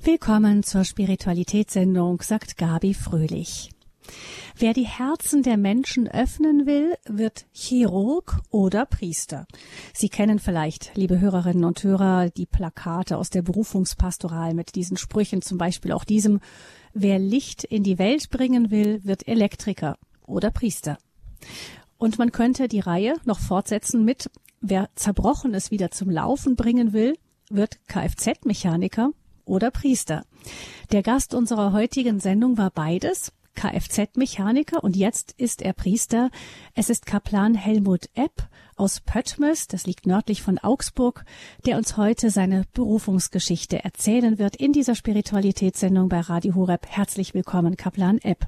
Willkommen zur Spiritualitätssendung, sagt Gabi Fröhlich. Wer die Herzen der Menschen öffnen will, wird Chirurg oder Priester. Sie kennen vielleicht, liebe Hörerinnen und Hörer, die Plakate aus der Berufungspastoral mit diesen Sprüchen, zum Beispiel auch diesem: Wer Licht in die Welt bringen will, wird Elektriker oder Priester. Und man könnte die Reihe noch fortsetzen mit: Wer Zerbrochenes wieder zum Laufen bringen will, wird Kfz-Mechaniker oder Priester. Der Gast unserer heutigen Sendung war beides, Kfz-Mechaniker, und jetzt ist er Priester. Es ist Kaplan Helmut Epp aus Pöttmes, das liegt nördlich von Augsburg, der uns heute seine Berufungsgeschichte erzählen wird in dieser Spiritualitätssendung bei Radio Horeb. Herzlich willkommen, Kaplan Epp.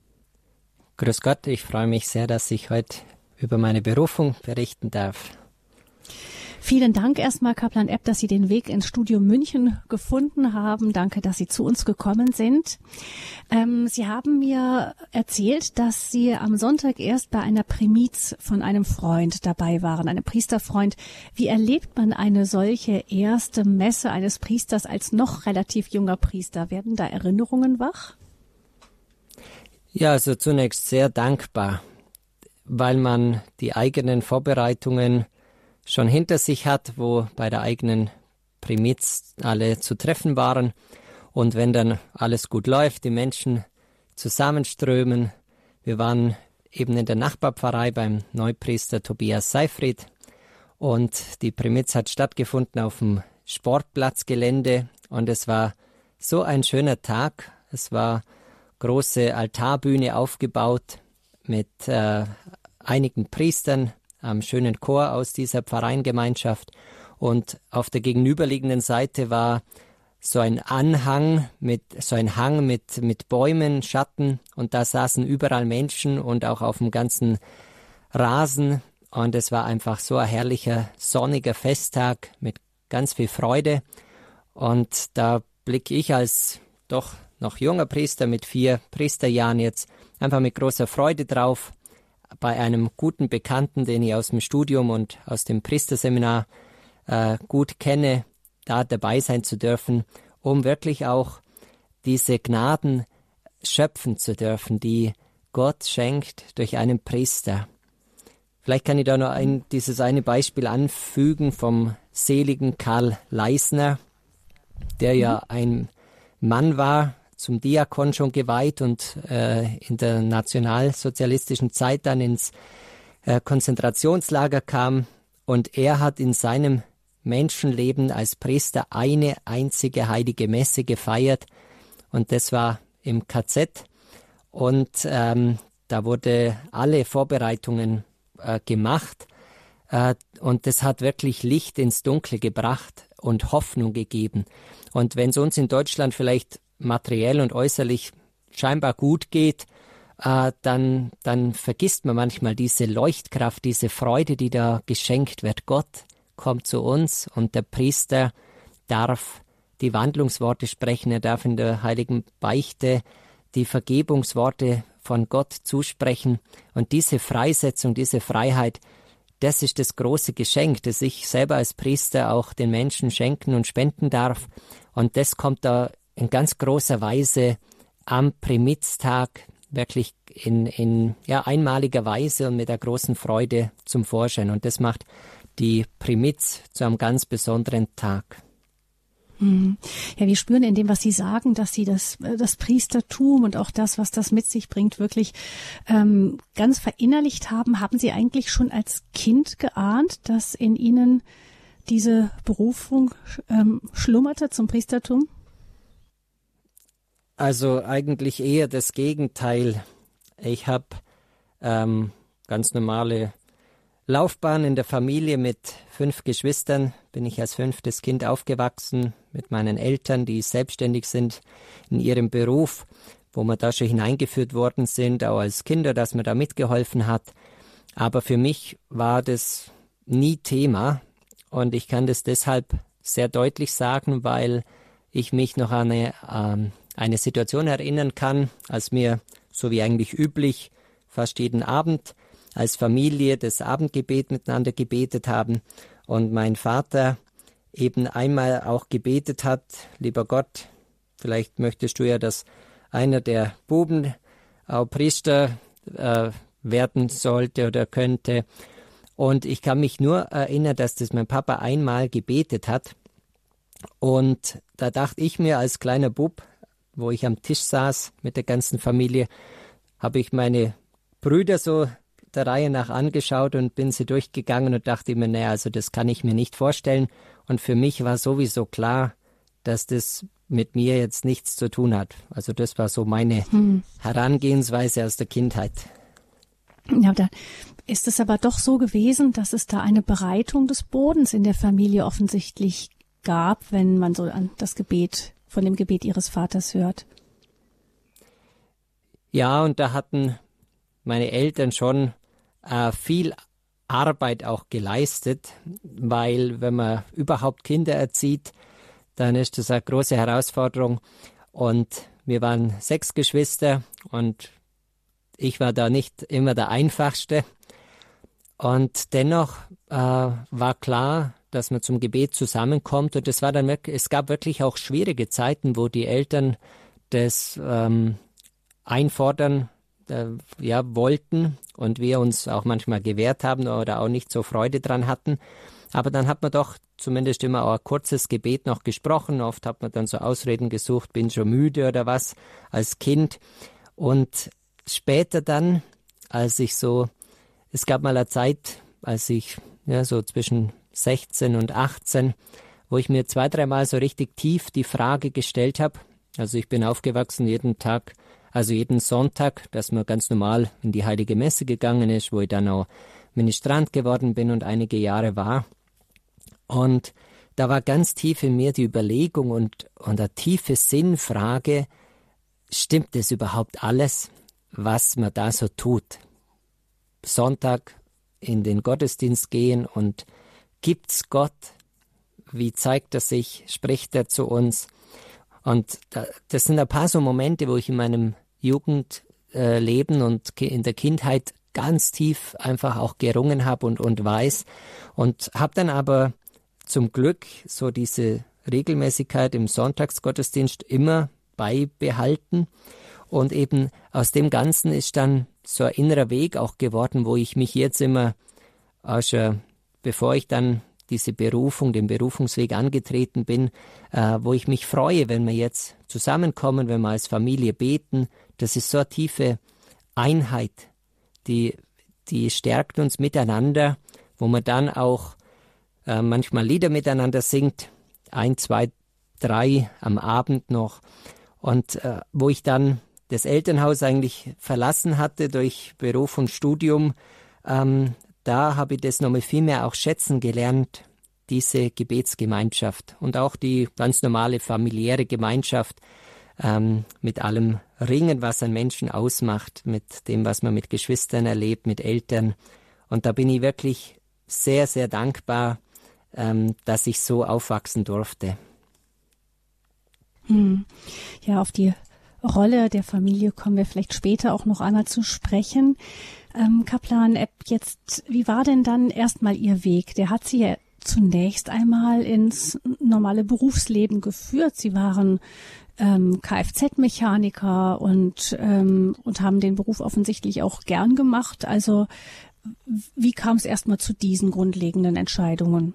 Grüß Gott, ich freue mich sehr, dass ich heute über meine Berufung berichten darf. Vielen Dank erstmal, Kaplan Epp, dass Sie den Weg ins Studio München gefunden haben. Danke, dass Sie zu uns gekommen sind. Sie haben mir erzählt, dass Sie am Sonntag erst bei einer Primiz von einem Freund dabei waren, einem Priesterfreund. Wie erlebt man eine solche erste Messe eines Priesters als noch relativ junger Priester? Werden da Erinnerungen wach? Ja, also zunächst sehr dankbar, weil man die eigenen Vorbereitungen schon hinter sich hat, wo bei der eigenen Primiz alle zu treffen waren. Und wenn dann alles gut läuft, die Menschen zusammenströmen. Wir waren eben in der Nachbarpfarrei beim Neupriester Tobias Seifried. Und die Primiz hat stattgefunden auf dem Sportplatzgelände. Und es war so ein schöner Tag. Es war große Altarbühne aufgebaut mit einigen Priestern, am schönen Chor aus dieser Pfarreiengemeinschaft, und auf der gegenüberliegenden Seite war so ein Hang mit Bäumen, Schatten, und da saßen überall Menschen und auch auf dem ganzen Rasen, und es war einfach so ein herrlicher, sonniger Festtag mit ganz viel Freude. Und da blicke ich als doch noch junger Priester mit 4 Priesterjahren jetzt einfach mit großer Freude drauf, bei einem guten Bekannten, den ich aus dem Studium und aus dem Priesterseminar gut kenne, da dabei sein zu dürfen, um wirklich auch diese Gnaden schöpfen zu dürfen, die Gott schenkt durch einen Priester. Vielleicht kann ich da noch dieses eine Beispiel anfügen vom seligen Karl Leisner, der ja ein Mann war, zum Diakon schon geweiht und in der nationalsozialistischen Zeit dann ins Konzentrationslager kam. Und er hat in seinem Menschenleben als Priester eine einzige heilige Messe gefeiert. Und das war im KZ. Und da wurde alle Vorbereitungen gemacht. Und das hat wirklich Licht ins Dunkle gebracht und Hoffnung gegeben. Und wenn es uns in Deutschland vielleicht materiell und äußerlich scheinbar gut geht, dann vergisst man manchmal diese Leuchtkraft, diese Freude, die da geschenkt wird. Gott kommt zu uns und der Priester darf die Wandlungsworte sprechen, er darf in der heiligen Beichte die Vergebungsworte von Gott zusprechen. Und diese Freisetzung, diese Freiheit, das ist das große Geschenk, das ich selber als Priester auch den Menschen schenken und spenden darf. Und das kommt da in ganz großer Weise am Primiztag wirklich in einmaliger Weise und mit der großen Freude zum Vorschein. Und das macht die Primiz zu einem ganz besonderen Tag. Ja, wir spüren in dem, was Sie sagen, dass Sie das Priestertum und auch das, was das mit sich bringt, wirklich ganz verinnerlicht haben. Haben Sie eigentlich schon als Kind geahnt, dass in Ihnen diese Berufung schlummerte zum Priestertum? Also eigentlich eher das Gegenteil. Ich habe ganz normale Laufbahn in der Familie mit 5 Geschwistern. Bin ich als 5. Kind aufgewachsen mit meinen Eltern, die selbstständig sind in ihrem Beruf, wo wir da schon hineingeführt worden sind, auch als Kinder, dass man da mitgeholfen hat. Aber für mich war das nie Thema und ich kann das deshalb sehr deutlich sagen, weil ich mich noch an eine Situation erinnern kann, als wir, so wie eigentlich üblich, fast jeden Abend als Familie das Abendgebet miteinander gebetet haben und mein Vater eben einmal auch gebetet hat: Lieber Gott, vielleicht möchtest du ja, dass einer der Buben auch Priester werden sollte oder könnte. Und ich kann mich nur erinnern, dass das mein Papa einmal gebetet hat. Und da dachte ich mir als kleiner Bub, wo ich am Tisch saß mit der ganzen Familie, habe ich meine Brüder so der Reihe nach angeschaut und bin sie durchgegangen und dachte mir, naja, also das kann ich mir nicht vorstellen. Und für mich war sowieso klar, dass das mit mir jetzt nichts zu tun hat. Also das war so meine Herangehensweise aus der Kindheit. Ja, da ist es aber doch so gewesen, dass es da eine Bereitung des Bodens in der Familie offensichtlich gab, wenn man so an das Gebet, von dem Gebet ihres Vaters hört. Ja, und da hatten meine Eltern schon viel Arbeit auch geleistet, weil wenn man überhaupt Kinder erzieht, dann ist das eine große Herausforderung. Und wir waren 6 Geschwister und ich war da nicht immer der Einfachste. Und dennoch war klar, dass man zum Gebet zusammenkommt. Und es gab wirklich auch schwierige Zeiten, wo die Eltern das einfordern wollten und wir uns auch manchmal gewehrt haben oder auch nicht so Freude dran hatten. Aber dann hat man doch zumindest immer auch ein kurzes Gebet noch gesprochen. Oft hat man dann so Ausreden gesucht, bin schon müde oder was als Kind. Und später dann, es gab mal eine Zeit, als ich so zwischen 16 und 18, wo ich mir 2-3 Mal so richtig tief die Frage gestellt habe. Also ich bin aufgewachsen jeden Sonntag, dass man ganz normal in die Heilige Messe gegangen ist, wo ich dann auch Ministrant geworden bin und einige Jahre war. Und da war ganz tief in mir die Überlegung und eine tiefe Sinnfrage, stimmt es überhaupt alles, was man da so tut? Sonntag in den Gottesdienst gehen und gibt's Gott? Wie zeigt er sich? Spricht er zu uns? Und das sind ein paar so Momente, wo ich in meinem Jugendleben und in der Kindheit ganz tief einfach auch gerungen habe und weiß. Und habe dann aber zum Glück so diese Regelmäßigkeit im Sonntagsgottesdienst immer beibehalten. Und eben aus dem Ganzen ist dann so ein innerer Weg auch geworden, wo ich mich jetzt immer, bevor ich dann den Berufungsweg angetreten bin, wo ich mich freue, wenn wir jetzt zusammenkommen, wenn wir als Familie beten. Das ist so eine tiefe Einheit, die stärkt uns miteinander, wo man dann auch manchmal Lieder miteinander singt, 1, 2, 3 am Abend noch. Und wo ich dann das Elternhaus eigentlich verlassen hatte durch Beruf und Studium, da habe ich das nochmal viel mehr auch schätzen gelernt, diese Gebetsgemeinschaft und auch die ganz normale familiäre Gemeinschaft mit allem Ringen, was einen Menschen ausmacht, mit dem, was man mit Geschwistern erlebt, mit Eltern. Und da bin ich wirklich sehr, sehr dankbar, dass ich so aufwachsen durfte. Ja, auf die Rolle der Familie kommen wir vielleicht später auch noch einmal zu sprechen. Kaplan Epp, jetzt, wie war denn dann erstmal Ihr Weg? Der hat Sie ja zunächst einmal ins normale Berufsleben geführt. Sie waren Kfz-Mechaniker und haben den Beruf offensichtlich auch gern gemacht. Also wie kam es erstmal zu diesen grundlegenden Entscheidungen?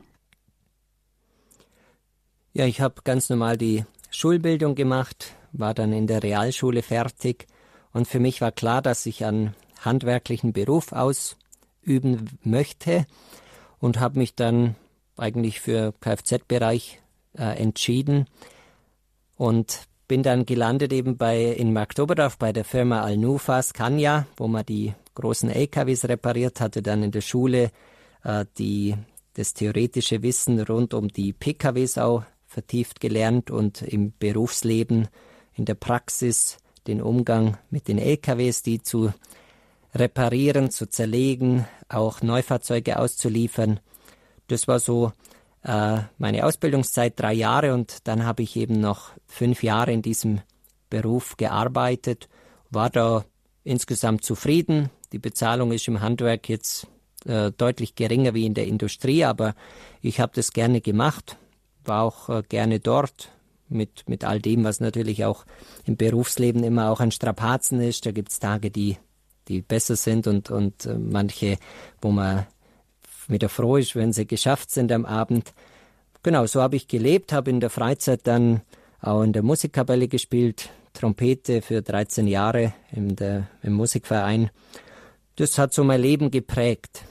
Ja, ich habe ganz normal die Schulbildung gemacht, war dann in der Realschule fertig und für mich war klar, dass ich einen handwerklichen Beruf ausüben möchte und habe mich dann eigentlich für Kfz-Bereich entschieden und bin dann gelandet eben in Marktoberdorf bei der Firma Al-Nufa Scania, wo man die großen LKWs repariert hatte, dann in der Schule das theoretische Wissen rund um die PKWs auch vertieft gelernt und im Berufsleben, in der Praxis den Umgang mit den LKWs, die zu reparieren, zu zerlegen, auch Neufahrzeuge auszuliefern. Das war so meine Ausbildungszeit, 3 Jahre und dann habe ich eben noch 5 Jahre in diesem Beruf gearbeitet, war da insgesamt zufrieden. Die Bezahlung ist im Handwerk jetzt deutlich geringer wie in der Industrie, aber ich habe das gerne gemacht, war auch gerne dort, mit all dem, was natürlich auch im Berufsleben immer auch ein Strapazen ist. Da gibt es Tage, die besser sind und manche, wo man wieder froh ist, wenn sie geschafft sind am Abend. Genau, so habe ich gelebt, habe in der Freizeit dann auch in der Musikkapelle gespielt, Trompete für 13 Jahre im Musikverein. Das hat so mein Leben geprägt.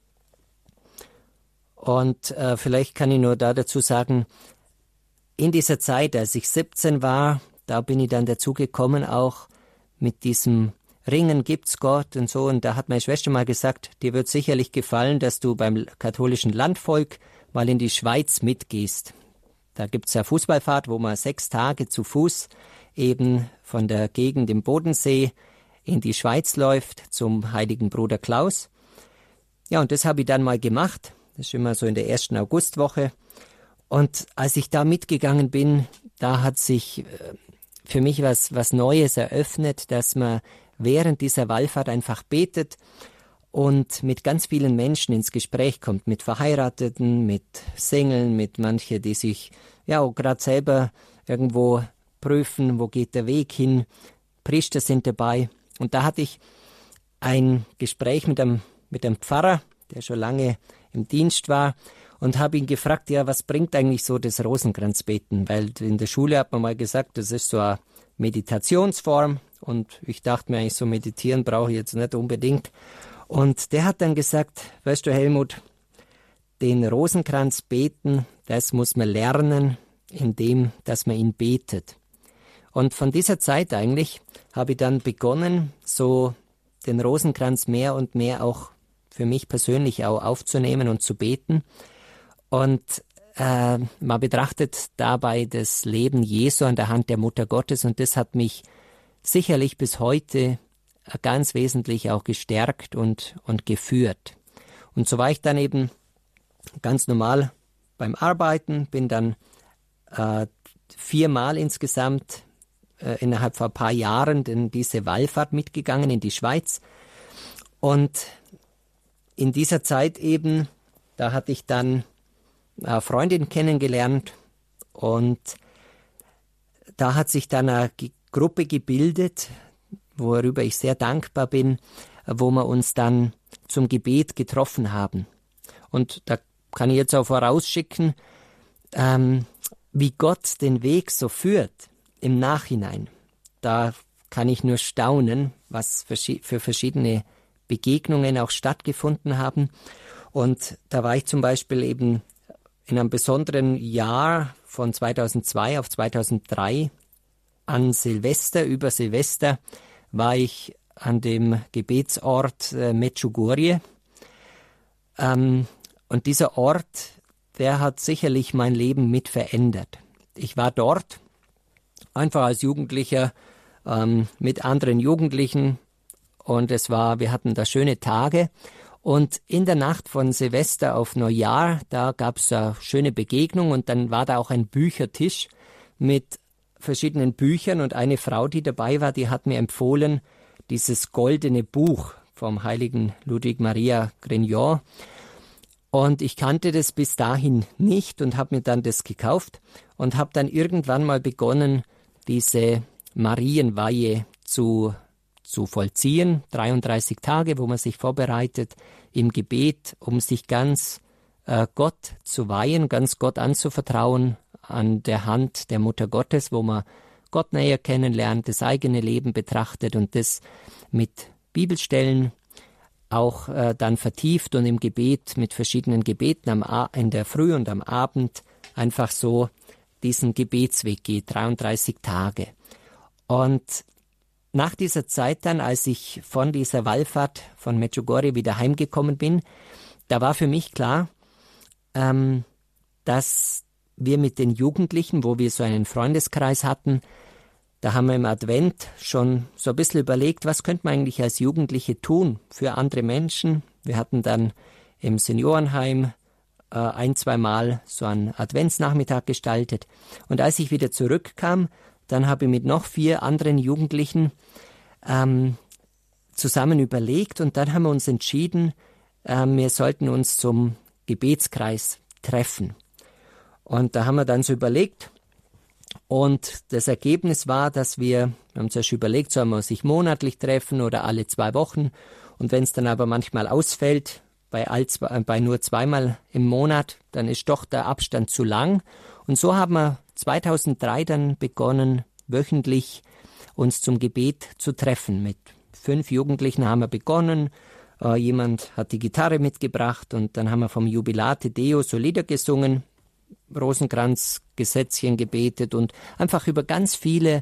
Und vielleicht kann ich nur dazu sagen, in dieser Zeit, als ich 17 war, da bin ich dann dazu gekommen, auch mit diesem Ringen gibt's Gott und so. Und da hat meine Schwester mal gesagt, dir wird sicherlich gefallen, dass du beim katholischen Landvolk mal in die Schweiz mitgehst. Da gibt's ja Fußballfahrt, wo man 6 Tage zu Fuß eben von der Gegend im Bodensee in die Schweiz läuft zum heiligen Bruder Klaus. Ja, und das habe ich dann mal gemacht. Das ist immer so in der 1. Augustwoche. Und als ich da mitgegangen bin, da hat sich für mich was Neues eröffnet, dass man während dieser Wallfahrt einfach betet und mit ganz vielen Menschen ins Gespräch kommt, mit Verheirateten, mit Singlen, mit manchen, die sich ja auch gerade selber irgendwo prüfen, wo geht der Weg hin. Priester sind dabei. Und da hatte ich ein Gespräch mit einem Pfarrer, der schon lange im Dienst war, und habe ihn gefragt, ja, was bringt eigentlich so das Rosenkranzbeten? Weil in der Schule hat man mal gesagt, das ist so eine Meditationsform, und ich dachte mir eigentlich, so meditieren brauche ich jetzt nicht unbedingt. Und der hat dann gesagt, weißt du, Helmut, den Rosenkranz beten, das muss man lernen, indem, dass man ihn betet. Und von dieser Zeit eigentlich habe ich dann begonnen, so den Rosenkranz mehr und mehr auch für mich persönlich auch aufzunehmen und zu beten. Und man betrachtet dabei das Leben Jesu an der Hand der Mutter Gottes, und das hat mich sicherlich bis heute ganz wesentlich auch gestärkt und geführt. Und so war ich dann eben ganz normal beim Arbeiten, bin dann 4-mal insgesamt innerhalb von ein paar Jahren in diese Wallfahrt mitgegangen in die Schweiz. Und in dieser Zeit eben, da hatte ich dann eine Freundin kennengelernt, und da hat sich dann eine Gruppe gebildet, worüber ich sehr dankbar bin, wo wir uns dann zum Gebet getroffen haben. Und da kann ich jetzt auch vorausschicken, wie Gott den Weg so führt im Nachhinein. Da kann ich nur staunen, was für verschiedene Begegnungen auch stattgefunden haben. Und da war ich zum Beispiel eben in einem besonderen Jahr von 2002 auf 2003 an Silvester, über Silvester, war ich an dem Gebetsort Medjugorje. Und dieser Ort, der hat sicherlich mein Leben mit verändert. Ich war dort einfach als Jugendlicher mit anderen Jugendlichen, und wir hatten da schöne Tage. Und in der Nacht von Silvester auf Neujahr, da gab es eine schöne Begegnung, und dann war da auch ein Büchertisch mit verschiedenen Büchern, und eine Frau, die dabei war, die hat mir empfohlen, dieses goldene Buch vom heiligen Ludwig Maria Grignon. Und ich kannte das bis dahin nicht und habe mir dann das gekauft und habe dann irgendwann mal begonnen, diese Marienweihe zu vollziehen, 33 Tage, wo man sich vorbereitet im Gebet, um sich ganz Gott zu weihen, ganz Gott anzuvertrauen, an der Hand der Mutter Gottes, wo man Gott näher kennenlernt, das eigene Leben betrachtet und das mit Bibelstellen auch dann vertieft und im Gebet mit verschiedenen Gebeten in der Früh und am Abend einfach so diesen Gebetsweg geht, 33 Tage. Und nach dieser Zeit dann, als ich von dieser Wallfahrt von Medjugorje wieder heimgekommen bin, da war für mich klar, dass wir mit den Jugendlichen, wo wir so einen Freundeskreis hatten, da haben wir im Advent schon so ein bisschen überlegt, was könnte man eigentlich als Jugendliche tun für andere Menschen. Wir hatten dann im Seniorenheim 1-2 Mal so einen Adventsnachmittag gestaltet. Und als ich wieder zurückkam, dann habe ich mit noch 4 anderen Jugendlichen zusammen überlegt, und dann haben wir uns entschieden, wir sollten uns zum Gebetskreis treffen. Und da haben wir dann so überlegt, Und das Ergebnis war, dass wir haben zuerst überlegt, soll man sich monatlich treffen oder alle 2 Wochen. Und wenn es dann aber manchmal ausfällt, bei nur 2-mal im Monat, dann ist doch der Abstand zu lang. Und so haben wir 2003 dann begonnen, wöchentlich uns zum Gebet zu treffen. Mit 5 Jugendlichen haben wir begonnen. Jemand hat die Gitarre mitgebracht und dann haben wir vom Jubilate Deo so Lieder gesungen, Rosenkranzgesetzchen gebetet und einfach über ganz viele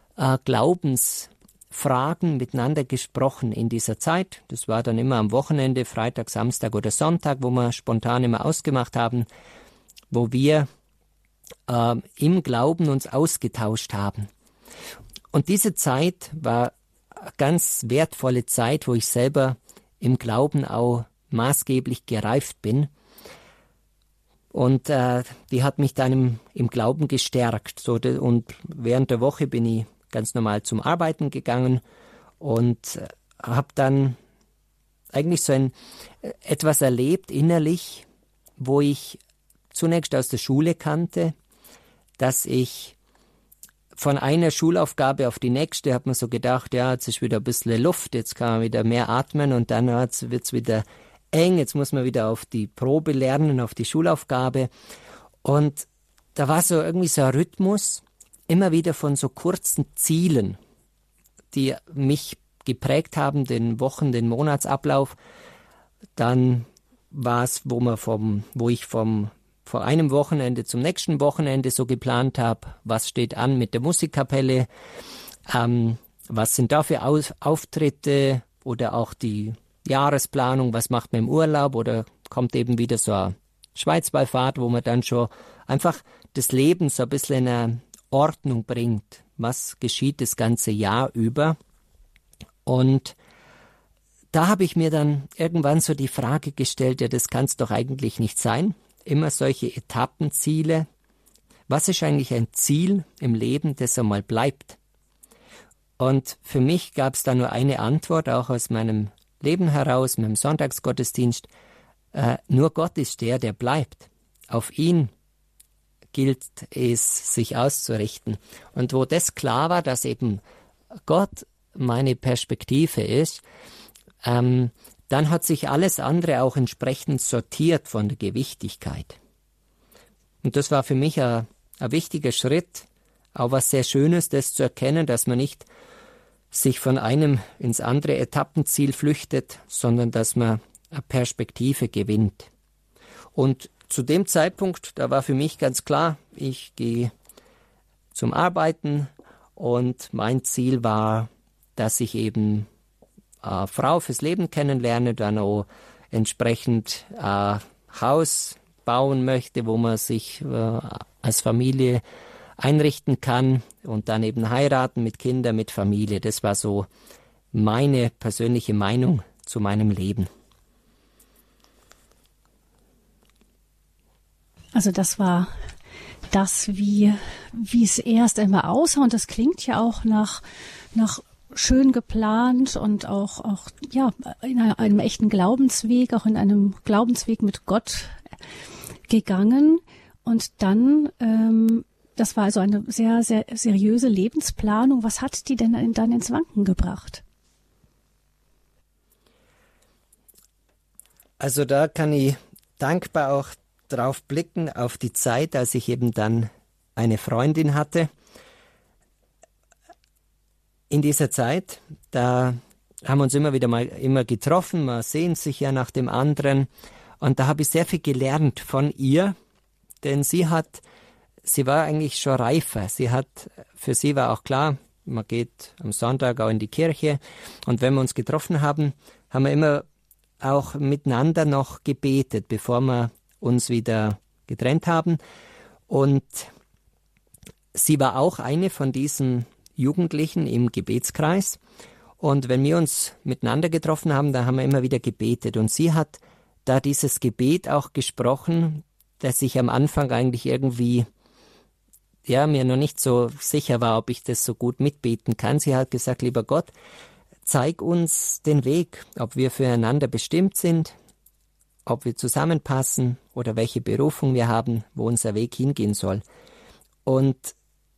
Glaubensfragen miteinander gesprochen in dieser Zeit. Das war dann immer am Wochenende, Freitag, Samstag oder Sonntag, wo wir spontan immer ausgemacht haben, wo wir im Glauben uns ausgetauscht haben. Und diese Zeit war eine ganz wertvolle Zeit, wo ich selber im Glauben auch maßgeblich gereift bin. Und die hat mich dann im Glauben gestärkt. Und während der Woche bin ich ganz normal zum Arbeiten gegangen und habe dann eigentlich so etwas erlebt innerlich, wo ich zunächst aus der Schule kannte, dass ich von einer Schulaufgabe auf die nächste hat man so gedacht, ja, jetzt ist wieder ein bisschen Luft, jetzt kann man wieder mehr atmen und dann wird es wieder eng, jetzt muss man wieder auf die Probe lernen, auf die Schulaufgabe. Und da war so irgendwie so ein Rhythmus, immer wieder von so kurzen Zielen, die mich geprägt haben, den den Monatsablauf. Dann war es, wo ich vor einem Wochenende zum nächsten Wochenende so geplant habe, was steht an mit der Musikkapelle, was sind da für Auftritte oder auch die Jahresplanung, was macht man im Urlaub oder kommt eben wieder so eine Schweizwallfahrt, wo man dann schon einfach das Leben so ein bisschen in eine Ordnung bringt. Was geschieht das ganze Jahr über? Und da habe ich mir dann irgendwann so die Frage gestellt, ja, das kann es doch eigentlich nicht sein. Immer solche Etappenziele. Was ist eigentlich ein Ziel im Leben, das einmal bleibt? Und für mich gab es da nur eine Antwort, auch aus meinem Leben heraus, meinem Sonntagsgottesdienst. Nur Gott ist der bleibt. Auf ihn gilt es, sich auszurichten. Und wo das klar war, dass eben Gott meine Perspektive ist, dann hat sich alles andere auch entsprechend sortiert von der Gewichtigkeit. Und das war für mich ein wichtiger Schritt, auch was sehr Schönes, das zu erkennen, dass man nicht sich von einem ins andere Etappenziel flüchtet, sondern dass man eine Perspektive gewinnt. Und zu dem Zeitpunkt, da war für mich ganz klar, ich gehe zum Arbeiten und mein Ziel war, dass ich eben eine Frau fürs Leben kennenlerne, dann auch entsprechend ein Haus bauen möchte, wo man sich als Familie einrichten kann und dann eben heiraten mit Kindern, mit Familie. Das war so meine persönliche Meinung zu meinem Leben. Also das war das, wie es erst einmal aussah, und das klingt ja auch nach schön geplant und auch ja in einem echten Glaubensweg, auch in einem Glaubensweg mit Gott gegangen. Und dann, das war also eine sehr, sehr seriöse Lebensplanung. Was hat die denn dann ins Wanken gebracht? Also da kann ich dankbar auch drauf blicken, auf die Zeit, als ich eben dann eine Freundin hatte. In dieser Zeit, da haben wir uns immer getroffen, man sehnt sich ja nach dem anderen. Und da habe ich sehr viel gelernt von ihr, denn sie war eigentlich schon reifer. Für sie war auch klar, man geht am Sonntag auch in die Kirche. Und wenn wir uns getroffen haben, haben wir immer auch miteinander noch gebetet, bevor wir uns wieder getrennt haben. Und sie war auch eine von diesen Jugendlichen im Gebetskreis. Und wenn wir uns miteinander getroffen haben, da haben wir immer wieder gebetet. Und sie hat da dieses Gebet auch gesprochen, dass ich am Anfang eigentlich irgendwie, ja, mir noch nicht so sicher war, ob ich das so gut mitbeten kann. Sie hat gesagt, lieber Gott, zeig uns den Weg, ob wir füreinander bestimmt sind, ob wir zusammenpassen oder welche Berufung wir haben, wo unser Weg hingehen soll. Und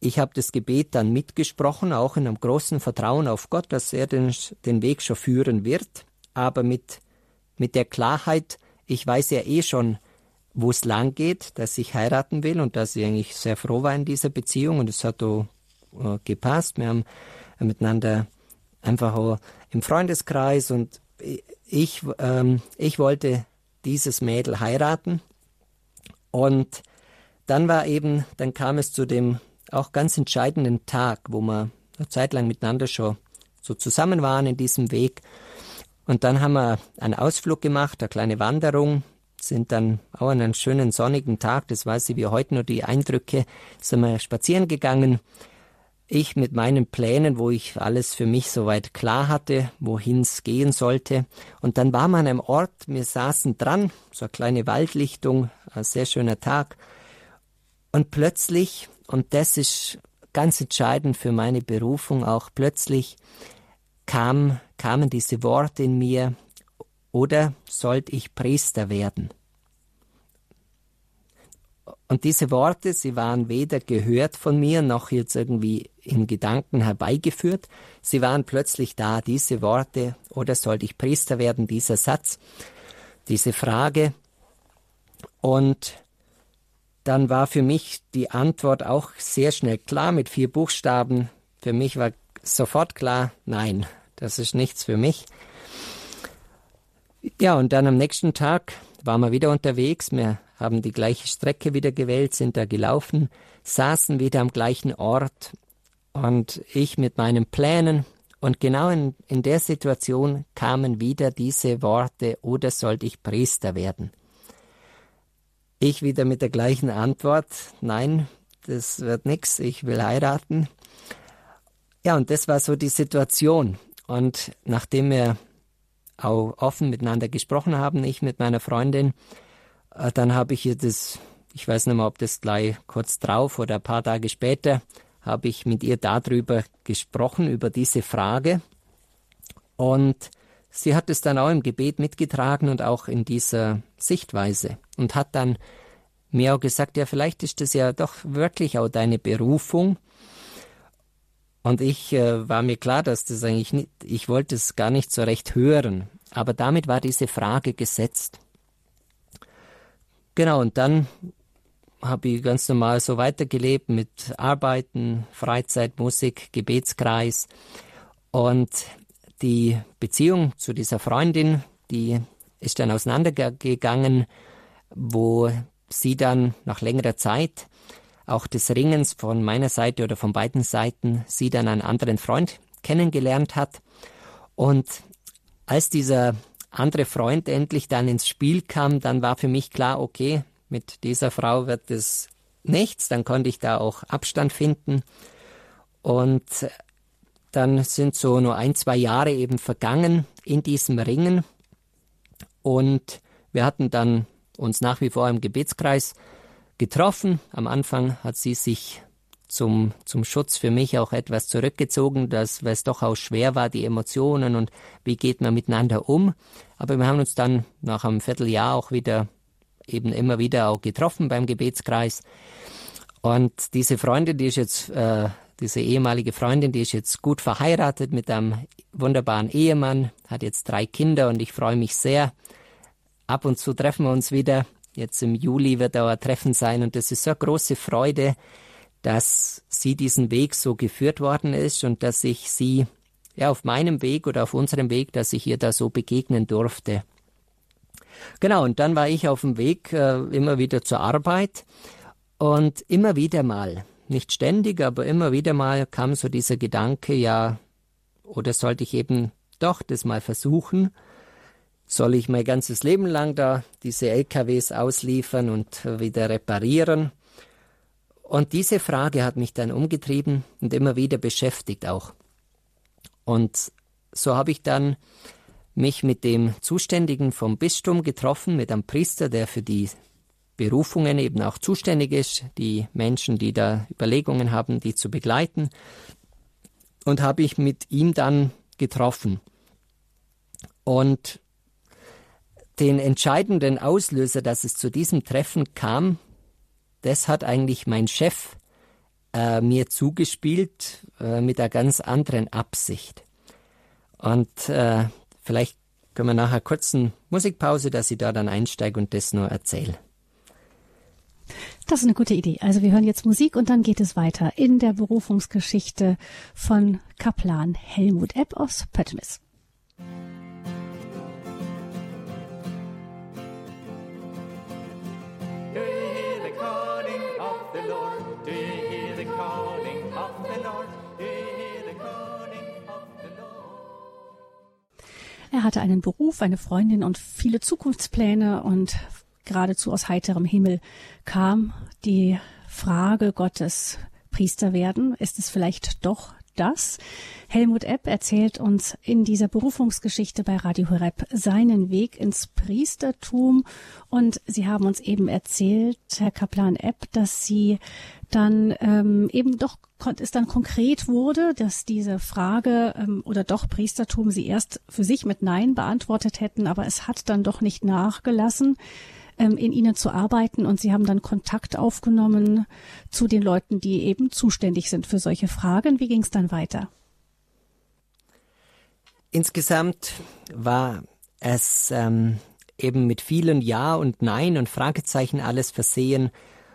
ich habe das Gebet dann mitgesprochen, auch in einem großen Vertrauen auf Gott, dass er den Weg schon führen wird. Aber mit der Klarheit, ich weiß ja eh schon, wo es lang geht, dass ich heiraten will und dass ich eigentlich sehr froh war in dieser Beziehung. Und es hat auch gepasst. Wir haben miteinander einfach auch im Freundeskreis und ich wollte dieses Mädel heiraten. Und dann kam es zu dem auch ganz entscheidenden Tag, wo wir eine Zeit lang miteinander schon so zusammen waren in diesem Weg. Und dann haben wir einen Ausflug gemacht, eine kleine Wanderung, sind dann auch an einem schönen sonnigen Tag, das weiß ich wie heute nur die Eindrücke, sind wir spazieren gegangen. Ich mit meinen Plänen, wo ich alles für mich soweit klar hatte, wohin es gehen sollte. Und dann waren wir an einem Ort, wir saßen dran, so eine kleine Waldlichtung, ein sehr schöner Tag. Und plötzlich, und das ist ganz entscheidend für meine Berufung auch, plötzlich kamen diese Worte in mir, oder sollte ich Priester werden? Und diese Worte, sie waren weder gehört von mir, noch jetzt irgendwie in Gedanken herbeigeführt. Sie waren plötzlich da, diese Worte, oder sollte ich Priester werden, dieser Satz, diese Frage. Und dann war für mich die Antwort auch sehr schnell klar, mit 4 Buchstaben. Für mich war sofort klar, nein, das ist nichts für mich. Ja, und dann am nächsten Tag waren wir wieder unterwegs. Wir haben die gleiche Strecke wieder gewählt, sind da gelaufen, saßen wieder am gleichen Ort und ich mit meinen Plänen. Und genau in der Situation kamen wieder diese Worte, oder sollte ich Priester werden? Ich wieder mit der gleichen Antwort, nein, das wird nichts, ich will heiraten. Ja, und das war so die Situation. Und nachdem wir auch offen miteinander gesprochen haben, ich mit meiner Freundin, dann habe ich ihr das, ich weiß nicht mehr, ob das gleich kurz drauf oder ein paar Tage später, habe ich mit ihr darüber gesprochen, über diese Frage. Und sie hat es dann auch im Gebet mitgetragen und auch in dieser Sichtweise und hat dann mir auch gesagt, ja, vielleicht ist das ja doch wirklich auch deine Berufung. Und ich war mir klar, dass das eigentlich nicht, ich wollte es gar nicht so recht hören, aber damit war diese Frage gesetzt. Genau, und dann habe ich ganz normal so weitergelebt mit Arbeiten, Freizeit, Musik, Gebetskreis. Und die Beziehung zu dieser Freundin, die ist dann auseinandergegangen, wo sie dann nach längerer Zeit auch des Ringens von meiner Seite oder von beiden Seiten, sie dann einen anderen Freund kennengelernt hat. Und als dieser andere Freund endlich dann ins Spiel kam, dann war für mich klar, okay, mit dieser Frau wird es nichts, dann konnte ich da auch Abstand finden. Und dann sind so nur 1-2 Jahre eben vergangen in diesem Ringen. Und wir hatten dann uns nach wie vor im Gebetskreis getroffen. Am Anfang hat sie sich zum Schutz für mich auch etwas zurückgezogen, weil es doch auch schwer war, die Emotionen und wie geht man miteinander um. Aber wir haben uns dann nach einem Vierteljahr auch immer wieder auch getroffen beim Gebetskreis. Und diese Freundin, die ist jetzt, diese ehemalige Freundin, die ist jetzt gut verheiratet mit einem wunderbaren Ehemann, hat jetzt 3 Kinder und ich freue mich sehr. Ab und zu treffen wir uns wieder. Jetzt im Juli wird auch ein Treffen sein und das ist so eine große Freude, dass sie diesen Weg so geführt worden ist und dass ich sie auf meinem Weg oder auf unserem Weg, dass ich ihr da so begegnen durfte. Genau, und dann war ich auf dem Weg immer wieder zur Arbeit und immer wieder mal, nicht ständig, aber immer wieder mal kam so dieser Gedanke, ja, oder sollte ich eben doch das mal versuchen? Soll ich mein ganzes Leben lang da diese LKWs ausliefern und wieder reparieren? Und diese Frage hat mich dann umgetrieben und immer wieder beschäftigt auch. Und so habe ich dann mich mit dem Zuständigen vom Bistum getroffen, mit einem Priester, der für die Berufungen eben auch zuständig ist, die Menschen, die da Überlegungen haben, die zu begleiten. Und habe ich mit ihm dann getroffen. Und den entscheidenden Auslöser, dass es zu diesem Treffen kam, das hat eigentlich mein Chef mir zugespielt mit einer ganz anderen Absicht. Und vielleicht können wir nachher kurz eine Musikpause, dass ich da dann einsteige und das nur erzähle. Das ist eine gute Idee. Also wir hören jetzt Musik und dann geht es weiter in der Berufungsgeschichte von Kaplan Helmut Epp aus Pöttmis. Er hatte einen Beruf, eine Freundin und viele Zukunftspläne und geradezu aus heiterem Himmel kam die Frage Gottes, Priester werden. Ist es vielleicht doch das? Helmut Epp erzählt uns in dieser Berufungsgeschichte bei Radio Horeb seinen Weg ins Priestertum. Und Sie haben uns eben erzählt, Herr Kaplan Epp, dass Sie dann eben doch es dann konkret wurde, dass diese Frage oder doch Priestertum Sie erst für sich mit Nein beantwortet hätten, aber es hat dann doch nicht nachgelassen, in Ihnen zu arbeiten, und Sie haben dann Kontakt aufgenommen zu den Leuten, die eben zuständig sind für solche Fragen. Wie ging es dann weiter? Insgesamt war es eben mit vielen Ja und Nein und Fragezeichen alles versehen.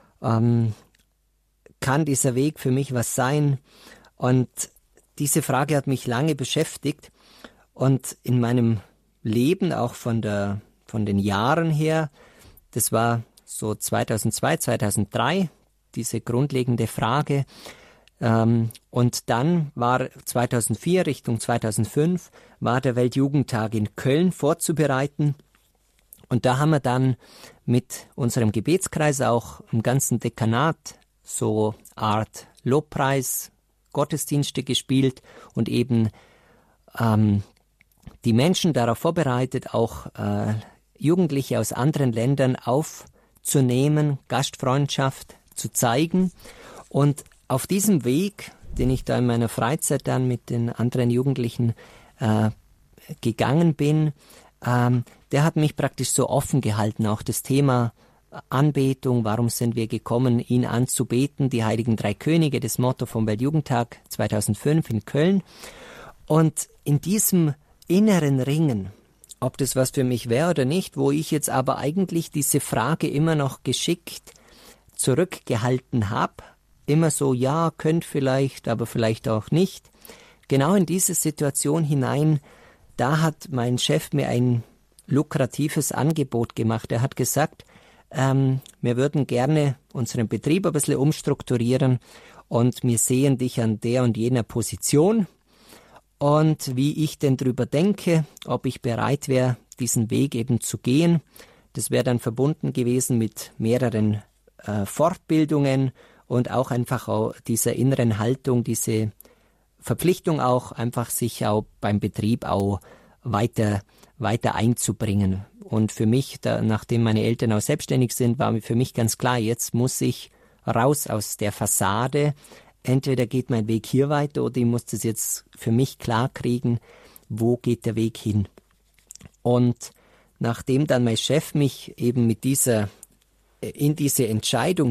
Kann dieser Weg für mich was sein? Und diese Frage hat mich lange beschäftigt. Und in meinem Leben, auch von den Jahren her, das war so 2002, 2003, diese grundlegende Frage. Und dann war 2004 Richtung 2005 war der Weltjugendtag in Köln vorzubereiten. Und da haben wir dann mit unserem Gebetskreis auch im ganzen Dekanat so Art Lobpreis, Gottesdienste gespielt und eben die Menschen darauf vorbereitet, auch Jugendliche aus anderen Ländern aufzunehmen, Gastfreundschaft zu zeigen. Und auf diesem Weg, den ich da in meiner Freizeit dann mit den anderen Jugendlichen gegangen bin, der hat mich praktisch so offen gehalten, auch das Thema Anbetung, warum sind wir gekommen, ihn anzubeten, die Heiligen Drei Könige, das Motto vom Weltjugendtag 2005 in Köln. Und in diesem inneren Ringen, ob das was für mich wäre oder nicht, wo ich jetzt aber eigentlich diese Frage immer noch geschickt zurückgehalten habe, immer so, ja, könnt vielleicht, aber vielleicht auch nicht. Genau in diese Situation hinein, da hat mein Chef mir ein lukratives Angebot gemacht. Er hat gesagt, wir würden gerne unseren Betrieb ein bisschen umstrukturieren und wir sehen dich an der und jener Position. Und wie ich denn drüber denke, ob ich bereit wäre, diesen Weg eben zu gehen. Das wäre dann verbunden gewesen mit mehreren Fortbildungen und auch einfach auch dieser inneren Haltung, diese Verpflichtung auch, einfach sich auch beim Betrieb auch weiter einzubringen. Und für mich, nachdem meine Eltern auch selbstständig sind, war für mich ganz klar, jetzt muss ich raus aus der Fassade. Entweder geht mein Weg hier weiter oder ich muss das jetzt für mich klar kriegen, wo geht der Weg hin. Und nachdem dann mein Chef mich eben in diese Entscheidung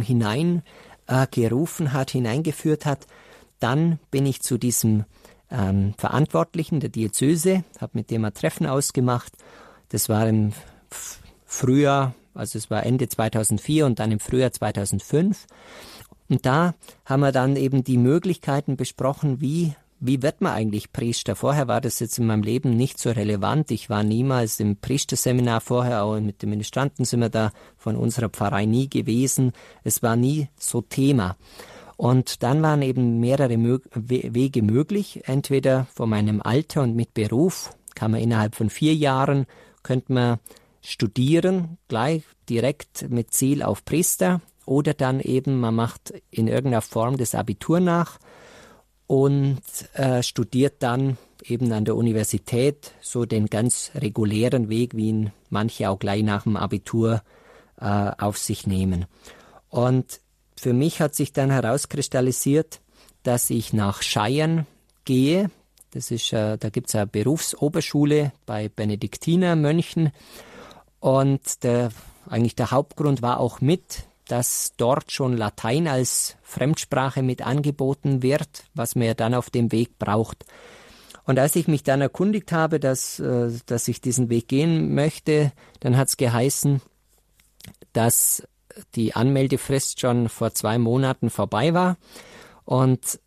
hineingeführt hat, dann bin ich zu diesem Verantwortlichen der Diözese, habe mit dem ein Treffen ausgemacht. Das war im Frühjahr, also es war Ende 2004 und dann im Frühjahr 2005. Und da haben wir dann eben die Möglichkeiten besprochen, wie wird man eigentlich Priester? Vorher war das jetzt in meinem Leben nicht so relevant. Ich war niemals im Priesterseminar vorher, auch mit dem Ministranten sind wir da von unserer Pfarrei nie gewesen. Es war nie so Thema. Und dann waren eben mehrere Wege möglich. Entweder von meinem Alter und mit Beruf kann man innerhalb von 4 Jahren, könnte man studieren, gleich direkt mit Ziel auf Priester. Oder dann eben, man macht in irgendeiner Form das Abitur nach und studiert dann eben an der Universität so den ganz regulären Weg, wie ihn manche auch gleich nach dem Abitur auf sich nehmen. Und für mich hat sich dann herauskristallisiert, dass ich nach Scheiern gehe. Das ist, da gibt es eine Berufsoberschule bei Benediktinermönchen. Und eigentlich der Hauptgrund war auch mit dass dort schon Latein als Fremdsprache mit angeboten wird, was man ja dann auf dem Weg braucht. Und als ich mich dann erkundigt habe, dass ich diesen Weg gehen möchte, dann hat es geheißen, dass die Anmeldefrist schon vor 2 Monaten vorbei war. Und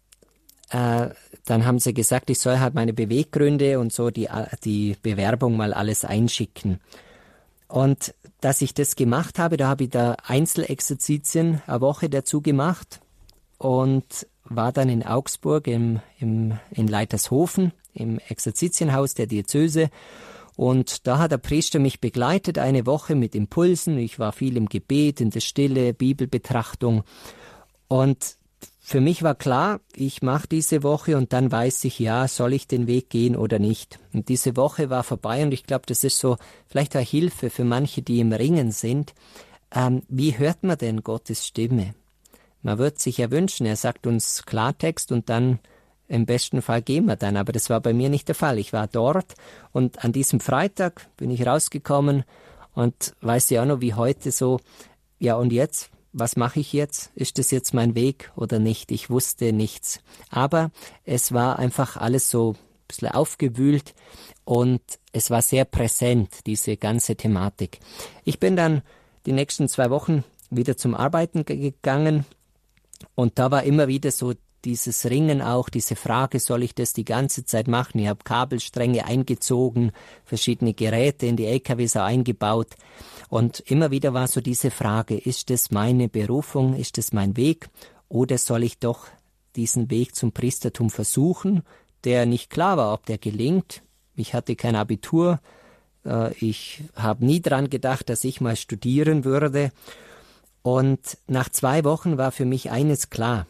dann haben sie gesagt, ich soll halt meine Beweggründe und so die Bewerbung mal alles einschicken. Und dass ich das gemacht habe, da habe ich da Einzelexerzitien eine Woche dazu gemacht und war dann in Augsburg in Leitershofen im Exerzitienhaus der Diözese. Und da hat der Priester mich begleitet, eine Woche mit Impulsen. Ich war viel im Gebet, in der Stille, Bibelbetrachtung. Und für mich war klar, ich mache diese Woche und dann weiß ich, ja, soll ich den Weg gehen oder nicht. Und diese Woche war vorbei und ich glaube, das ist so vielleicht eine Hilfe für manche, die im Ringen sind. Wie hört man denn Gottes Stimme? Man wird sich ja wünschen, er sagt uns Klartext und dann im besten Fall gehen wir dann. Aber das war bei mir nicht der Fall. Ich war dort und an diesem Freitag bin ich rausgekommen und weiß ja auch noch wie heute so, ja und jetzt? Was mache ich jetzt? Ist das jetzt mein Weg oder nicht? Ich wusste nichts. Aber es war einfach alles so ein bisschen aufgewühlt und es war sehr präsent, diese ganze Thematik. Ich bin dann die nächsten 2 Wochen wieder zum Arbeiten gegangen und da war immer wieder so dieses Ringen auch, diese Frage, soll ich das die ganze Zeit machen? Ich habe Kabelstränge eingezogen, verschiedene Geräte in die LKWs eingebaut. Und immer wieder war so diese Frage, ist das meine Berufung, ist das mein Weg oder soll ich doch diesen Weg zum Priestertum versuchen, der nicht klar war, ob der gelingt. Ich hatte kein Abitur, ich habe nie dran gedacht, dass ich mal studieren würde. Und nach 2 Wochen war für mich eines klar.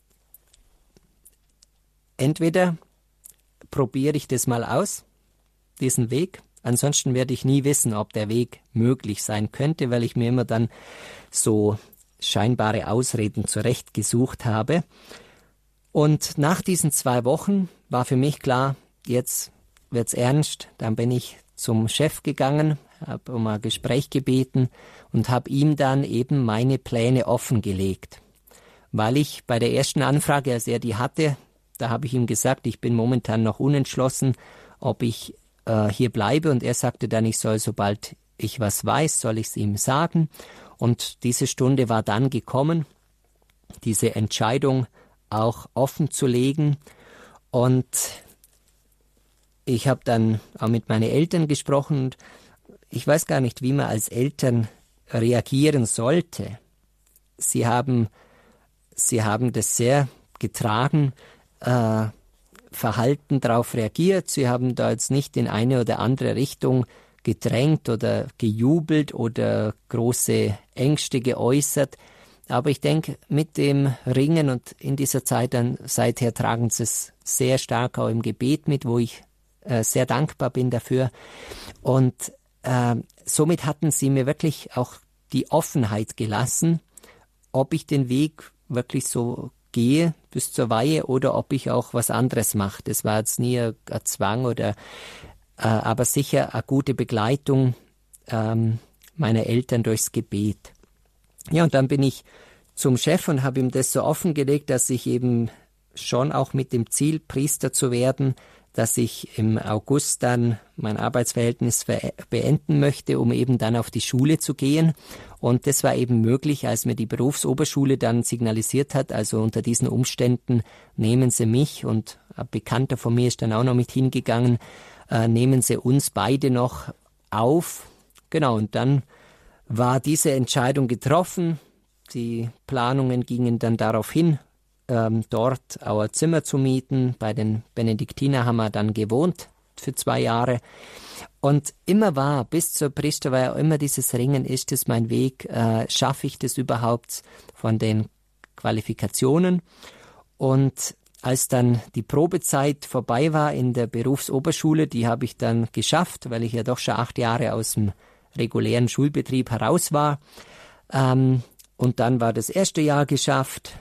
Entweder probiere ich das mal aus, diesen Weg, ansonsten werde ich nie wissen, ob der Weg möglich sein könnte, weil ich mir immer dann so scheinbare Ausreden zurechtgesucht habe. Und nach diesen 2 Wochen war für mich klar, jetzt wird's ernst. Dann bin ich zum Chef gegangen, habe um ein Gespräch gebeten und habe ihm dann eben meine Pläne offengelegt. Weil ich bei der ersten Anfrage, als er die hatte, da habe ich ihm gesagt, ich bin momentan noch unentschlossen, ob ich hier bleibe. Und er sagte dann, ich soll, sobald ich was weiß, soll ich es ihm sagen. Und diese Stunde war dann gekommen, diese Entscheidung auch offen zu legen. Und ich habe dann auch mit meinen Eltern gesprochen. Und ich weiß gar nicht, wie man als Eltern reagieren sollte. Sie haben das sehr getragen, verhalten darauf reagiert. Sie haben da jetzt nicht in eine oder andere Richtung gedrängt oder gejubelt oder große Ängste geäußert. Aber ich denke, mit dem Ringen und in dieser Zeit dann seither tragen sie es sehr stark auch im Gebet mit, wo ich sehr dankbar bin dafür. Und somit hatten sie mir wirklich auch die Offenheit gelassen, ob ich den Weg wirklich so gehe bis zur Weihe oder ob ich auch was anderes mache. Das war jetzt nie ein Zwang oder aber sicher eine gute Begleitung meiner Eltern durchs Gebet. Ja, und dann bin ich zum Chef und habe ihm das so offengelegt, dass ich eben schon auch mit dem Ziel, Priester zu werden, dass ich im August dann mein Arbeitsverhältnis beenden möchte, um eben dann auf die Schule zu gehen. Und das war eben möglich, als mir die Berufsoberschule dann signalisiert hat, also unter diesen Umständen nehmen Sie mich, und ein Bekannter von mir ist dann auch noch mit hingegangen, nehmen Sie uns beide noch auf. Genau, und dann war diese Entscheidung getroffen. Die Planungen gingen dann darauf hin, dort auch ein Zimmer zu mieten. Bei den Benediktiner haben wir dann gewohnt für 2 Jahre. Und immer war, bis zur Priester war ja immer dieses Ringen, ist es mein Weg, schaffe ich das überhaupt von den Qualifikationen? Und als dann die Probezeit vorbei war in der Berufsoberschule, die habe ich dann geschafft, weil ich ja doch schon 8 Jahre aus dem regulären Schulbetrieb heraus war. Und dann war das erste Jahr geschafft,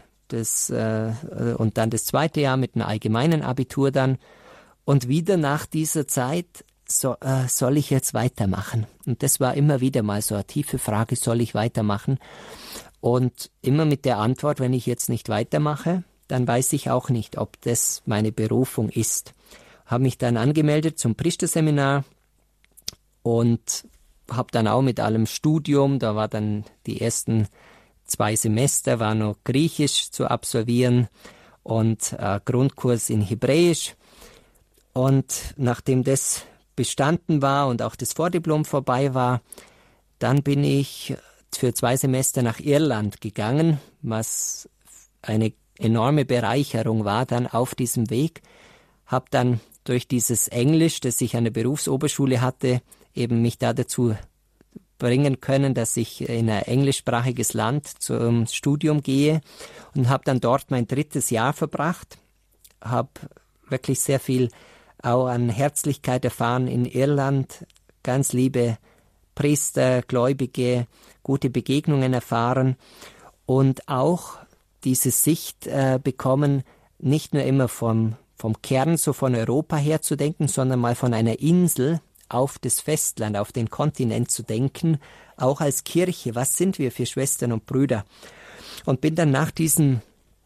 und dann das zweite Jahr mit einem allgemeinen Abitur dann. Und wieder nach dieser Zeit soll ich jetzt weitermachen? Und das war immer wieder mal so eine tiefe Frage, soll ich weitermachen? Und immer mit der Antwort, wenn ich jetzt nicht weitermache, dann weiß ich auch nicht, ob das meine Berufung ist. Habe mich dann angemeldet zum Priesterseminar und habe dann auch mit allem Studium, da war dann die ersten 2 Semester, war noch Griechisch zu absolvieren und Grundkurs in Hebräisch. Und nachdem das bestanden war und auch das Vordiplom vorbei war, dann bin ich für 2 Semester nach Irland gegangen, was eine enorme Bereicherung war dann auf diesem Weg. Habe dann durch dieses Englisch, das ich an der Berufsoberschule hatte, eben mich da dazu bringen können, dass ich in ein englischsprachiges Land zum Studium gehe und habe dann dort mein 3. Jahr verbracht. Habe wirklich sehr viel auch an Herzlichkeit erfahren in Irland, ganz liebe Priester, Gläubige, gute Begegnungen erfahren und auch diese Sicht bekommen, nicht nur immer vom Kern, so von Europa her zu denken, sondern mal von einer Insel auf das Festland, auf den Kontinent zu denken, auch als Kirche. Was sind wir für Schwestern und Brüder? Und bin dann nach diesem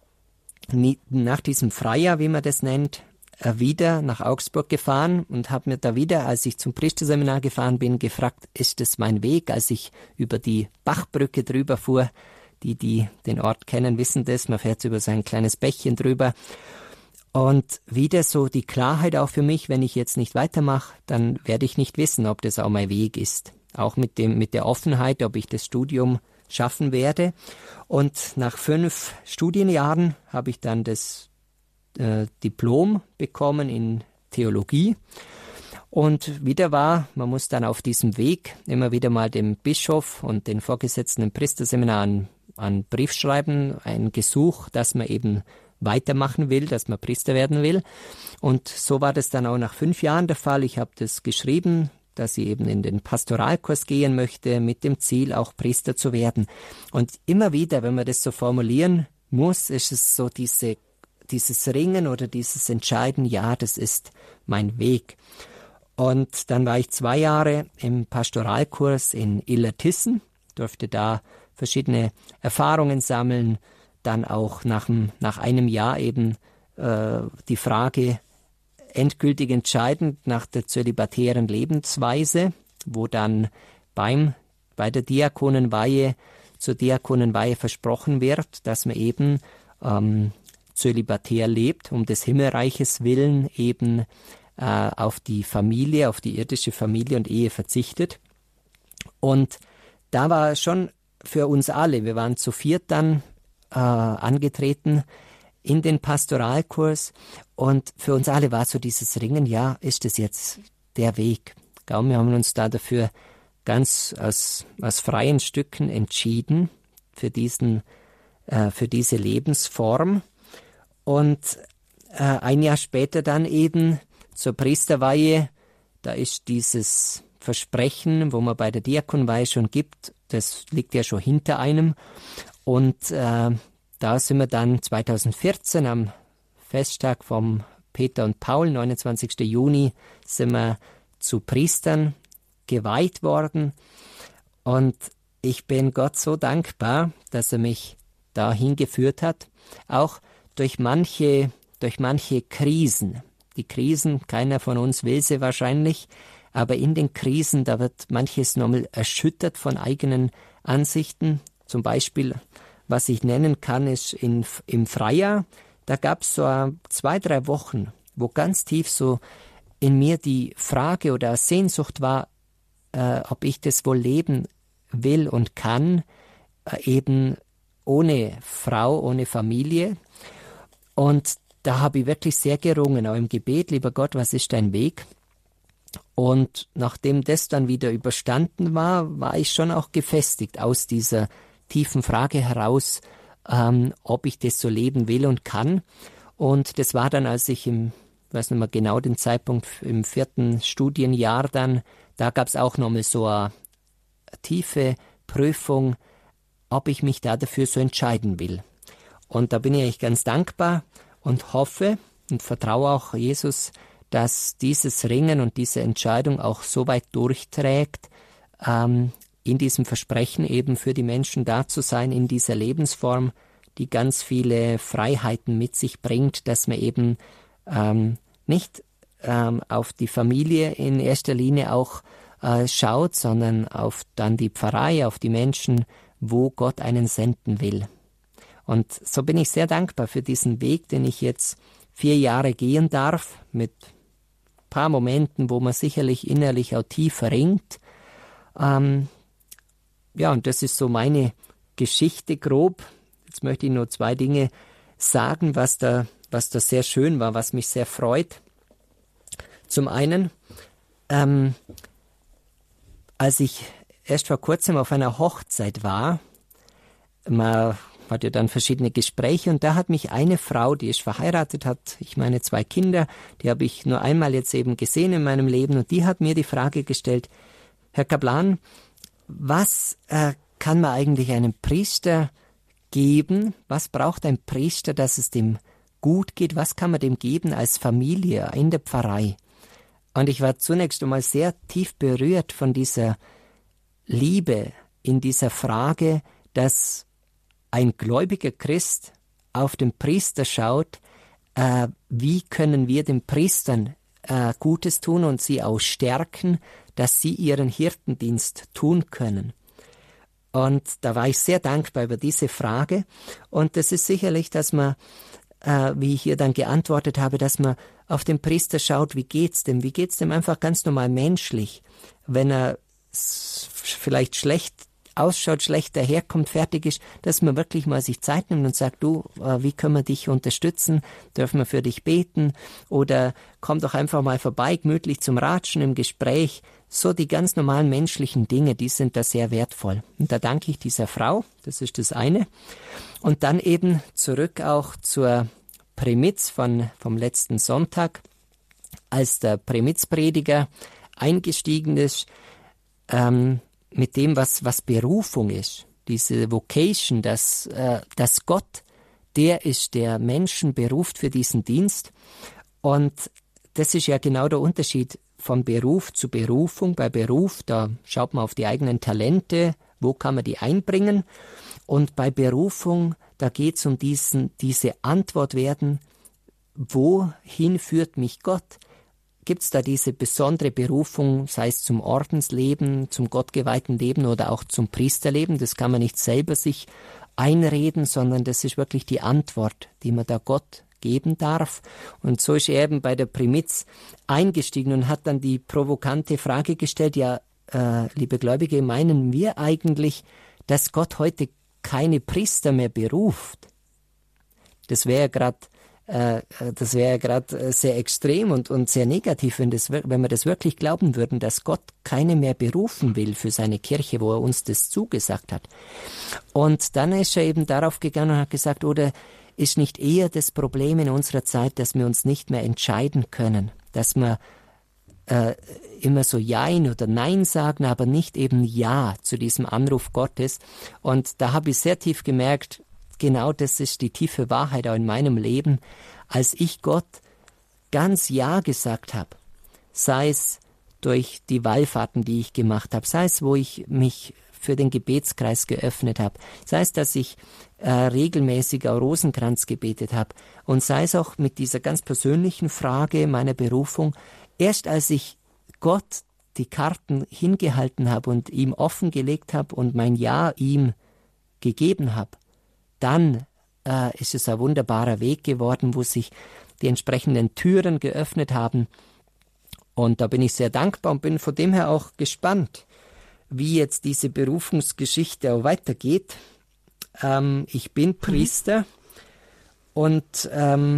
Freijahr, wie man das nennt, wieder nach Augsburg gefahren und habe mir da wieder, als ich zum Priesterseminar gefahren bin, gefragt, ist das mein Weg? Als ich über die Bachbrücke drüber fuhr, die den Ort kennen, wissen das, man fährt über so ein kleines Bächchen drüber. Und wieder so die Klarheit auch für mich, wenn ich jetzt nicht weitermache, dann werde ich nicht wissen, ob das auch mein Weg ist. Auch mit der Offenheit, ob ich das Studium schaffen werde. Und nach 5 Studienjahren habe ich dann das Diplom bekommen in Theologie. Und wieder man muss dann auf diesem Weg immer wieder mal dem Bischof und den Vorgesetzten im Priesterseminar einen Brief schreiben, ein Gesuch, dass man eben weitermachen will, dass man Priester werden will. Und so war das dann auch nach 5 Jahren der Fall. Ich habe das geschrieben, dass ich eben in den Pastoralkurs gehen möchte, mit dem Ziel, auch Priester zu werden. Und immer wieder, wenn man das so formulieren muss, ist es so dieses Ringen oder dieses Entscheiden, ja, das ist mein Weg. Und dann war ich 2 Jahre im Pastoralkurs in Illertissen, durfte da verschiedene Erfahrungen sammeln, dann auch nach einem Jahr eben die Frage endgültig entscheidend nach der zölibatären Lebensweise, wo dann bei der Diakonenweihe zur Diakonenweihe versprochen wird, dass man eben zölibatär lebt, um des Himmelreiches willen eben auf die Familie, auf die irdische Familie und Ehe verzichtet. Und da war schon für uns alle, wir waren zu 4 dann angetreten in den Pastoralkurs und für uns alle war so dieses Ringen, ja, ist das jetzt der Weg? Wir haben uns da dafür ganz aus freien Stücken entschieden für diese Lebensform. Und ein Jahr später dann eben zur Priesterweihe, da ist dieses Versprechen, wo man bei der Diakonweihe schon gibt, das liegt ja schon hinter einem. Und da sind wir dann 2014 am Festtag vom Peter und Paul, 29. Juni, sind wir zu Priestern geweiht worden. Und ich bin Gott so dankbar, dass er mich dahin geführt hat, auch durch manche Krisen. Die Krisen, keiner von uns will sie wahrscheinlich, aber in den Krisen, da wird manches nochmal erschüttert von eigenen Ansichten. Zum Beispiel, was ich nennen kann, ist im Freijahr, da gab es so 2-3 Wochen, wo ganz tief so in mir die Frage oder Sehnsucht war, ob ich das wohl leben will und kann, eben ohne Frau, ohne Familie. Und da habe ich wirklich sehr gerungen, auch im Gebet, lieber Gott, was ist dein Weg? Und nachdem das dann wieder überstanden war ich schon auch gefestigt aus dieser tiefen Frage heraus, ob ich das so leben will und kann. Und das war dann, als ich weiß nicht mehr genau den Zeitpunkt, im 4. Studienjahr dann, da gab es auch nochmal so eine tiefe Prüfung, ob ich mich da dafür so entscheiden will. Und da bin ich eigentlich ganz dankbar und hoffe und vertraue auch Jesus, dass dieses Ringen und diese Entscheidung auch so weit durchträgt, in diesem Versprechen eben für die Menschen da zu sein, in dieser Lebensform, die ganz viele Freiheiten mit sich bringt, dass man eben nicht auf die Familie in erster Linie auch schaut, sondern auf dann die Pfarrei, auf die Menschen, wo Gott einen senden will. Und so bin ich sehr dankbar für diesen Weg, den ich jetzt 4 Jahre gehen darf, mit ein paar Momenten, wo man sicherlich innerlich auch tief ringt. Ja, und das ist so meine Geschichte grob. Jetzt möchte ich nur 2 Dinge sagen, was da sehr schön war, was mich sehr freut. Zum einen, als ich erst vor kurzem auf einer Hochzeit war, man hat ja dann verschiedene Gespräche und da hat mich eine Frau, die ist verheiratet, hat, ich meine 2 Kinder, die habe ich nur einmal jetzt eben gesehen in meinem Leben und die hat mir die Frage gestellt, Herr Kaplan, was kann man eigentlich einem Priester geben? Was braucht ein Priester, dass es dem gut geht? Was kann man dem geben als Familie in der Pfarrei? Und ich war zunächst einmal sehr tief berührt von dieser Liebe in dieser Frage, dass ein gläubiger Christ auf den Priester schaut, wie können wir den Priestern Gutes tun und sie auch stärken, dass sie ihren Hirtendienst tun können. Und da war ich sehr dankbar über diese Frage. Und das ist sicherlich, dass man, wie ich hier dann geantwortet habe, dass man auf den Priester schaut, wie geht's dem? Wie geht's dem einfach ganz normal menschlich? Wenn er vielleicht schlecht ausschaut, schlecht daherkommt, fertig ist, dass man wirklich mal sich Zeit nimmt und sagt, du, wie können wir dich unterstützen? Dürfen wir für dich beten? Oder komm doch einfach mal vorbei, gemütlich zum Ratschen im Gespräch. So die ganz normalen menschlichen Dinge, die sind da sehr wertvoll. Und da danke ich dieser Frau, das ist das eine. Und dann eben zurück auch zur Primiz vom letzten Sonntag, als der Primizprediger eingestiegen ist, mit dem, was Berufung ist, diese Vocation, dass Gott der ist, der Menschen beruft für diesen Dienst. Und das ist ja genau der Unterschied von Beruf zu Berufung. Bei Beruf, da schaut man auf die eigenen Talente, wo kann man die einbringen. Und bei Berufung, da geht es um diese Antwort werden, wohin führt mich Gott? Gibt es da diese besondere Berufung, sei es zum Ordensleben, zum gottgeweihten Leben oder auch zum Priesterleben? Das kann man nicht selber sich einreden, sondern das ist wirklich die Antwort, die man da Gott geben darf. Und so ist er eben bei der Primiz eingestiegen und hat dann die provokante Frage gestellt, ja, liebe Gläubige, meinen wir eigentlich, dass Gott heute keine Priester mehr beruft? Das wäre ja gerade sehr extrem und sehr negativ, wenn wir das wirklich glauben würden, dass Gott keine mehr berufen will für seine Kirche, wo er uns das zugesagt hat. Und dann ist er eben darauf gegangen und hat gesagt, oder ist nicht eher das Problem in unserer Zeit, dass wir uns nicht mehr entscheiden können, dass wir immer so Jein oder Nein sagen, aber nicht eben Ja zu diesem Anruf Gottes. Und da habe ich sehr tief gemerkt, genau das ist die tiefe Wahrheit auch in meinem Leben, als ich Gott ganz Ja gesagt habe, sei es durch die Wallfahrten, die ich gemacht habe, sei es, wo ich mich für den Gebetskreis geöffnet habe, sei es, dass ich regelmäßig auch Rosenkranz gebetet habe und sei es auch mit dieser ganz persönlichen Frage meiner Berufung, erst als ich Gott die Karten hingehalten habe und ihm offengelegt habe und mein Ja ihm gegeben habe, dann ist es ein wunderbarer Weg geworden, wo sich die entsprechenden Türen geöffnet haben. Und da bin ich sehr dankbar und bin von dem her auch gespannt, wie jetzt diese Berufungsgeschichte auch weitergeht. Ich bin Priester und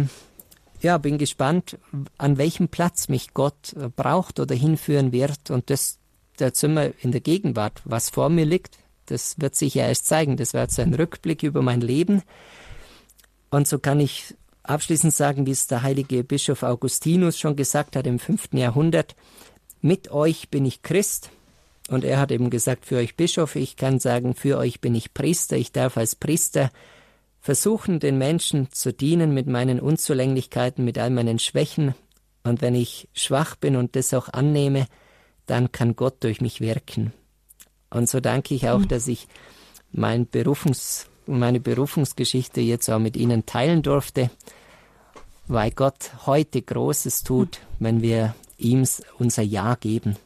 bin gespannt, an welchem Platz mich Gott braucht oder hinführen wird. Und da sind wir in der Gegenwart, was vor mir liegt. Das wird sich ja erst zeigen. Das wird so ein Rückblick über mein Leben. Und so kann ich abschließend sagen, wie es der heilige Bischof Augustinus schon gesagt hat im 5. Jahrhundert, mit euch bin ich Christ. Und er hat eben gesagt, für euch Bischof, ich kann sagen, für euch bin ich Priester. Ich darf als Priester versuchen, den Menschen zu dienen mit meinen Unzulänglichkeiten, mit all meinen Schwächen. Und wenn ich schwach bin und das auch annehme, dann kann Gott durch mich wirken. Und so danke ich auch, dass ich meine Berufungsgeschichte jetzt auch mit Ihnen teilen durfte, weil Gott heute Großes tut, wenn wir ihm unser Ja geben.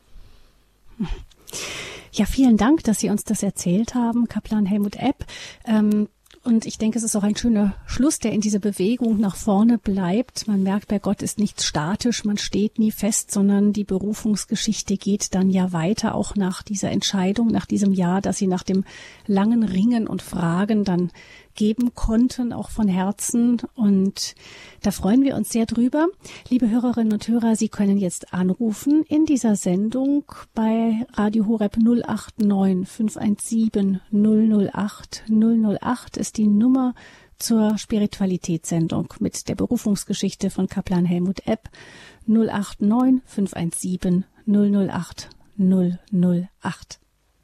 Ja, vielen Dank, dass Sie uns das erzählt haben, Kaplan Helmut Epp. Und ich denke, es ist auch ein schöner Schluss, der in dieser Bewegung nach vorne bleibt. Man merkt, bei Gott ist nichts statisch, man steht nie fest, sondern die Berufungsgeschichte geht dann ja weiter, auch nach dieser Entscheidung, nach diesem Jahr, dass Sie nach dem langen Ringen und Fragen dann geben konnten, auch von Herzen. Und da freuen wir uns sehr drüber. Liebe Hörerinnen und Hörer, Sie können jetzt anrufen in dieser Sendung bei Radio Horeb 089 517 008 008 ist die Nummer zur Spiritualitätssendung mit der Berufungsgeschichte von Kaplan Helmut Epp. 089 517 008 008.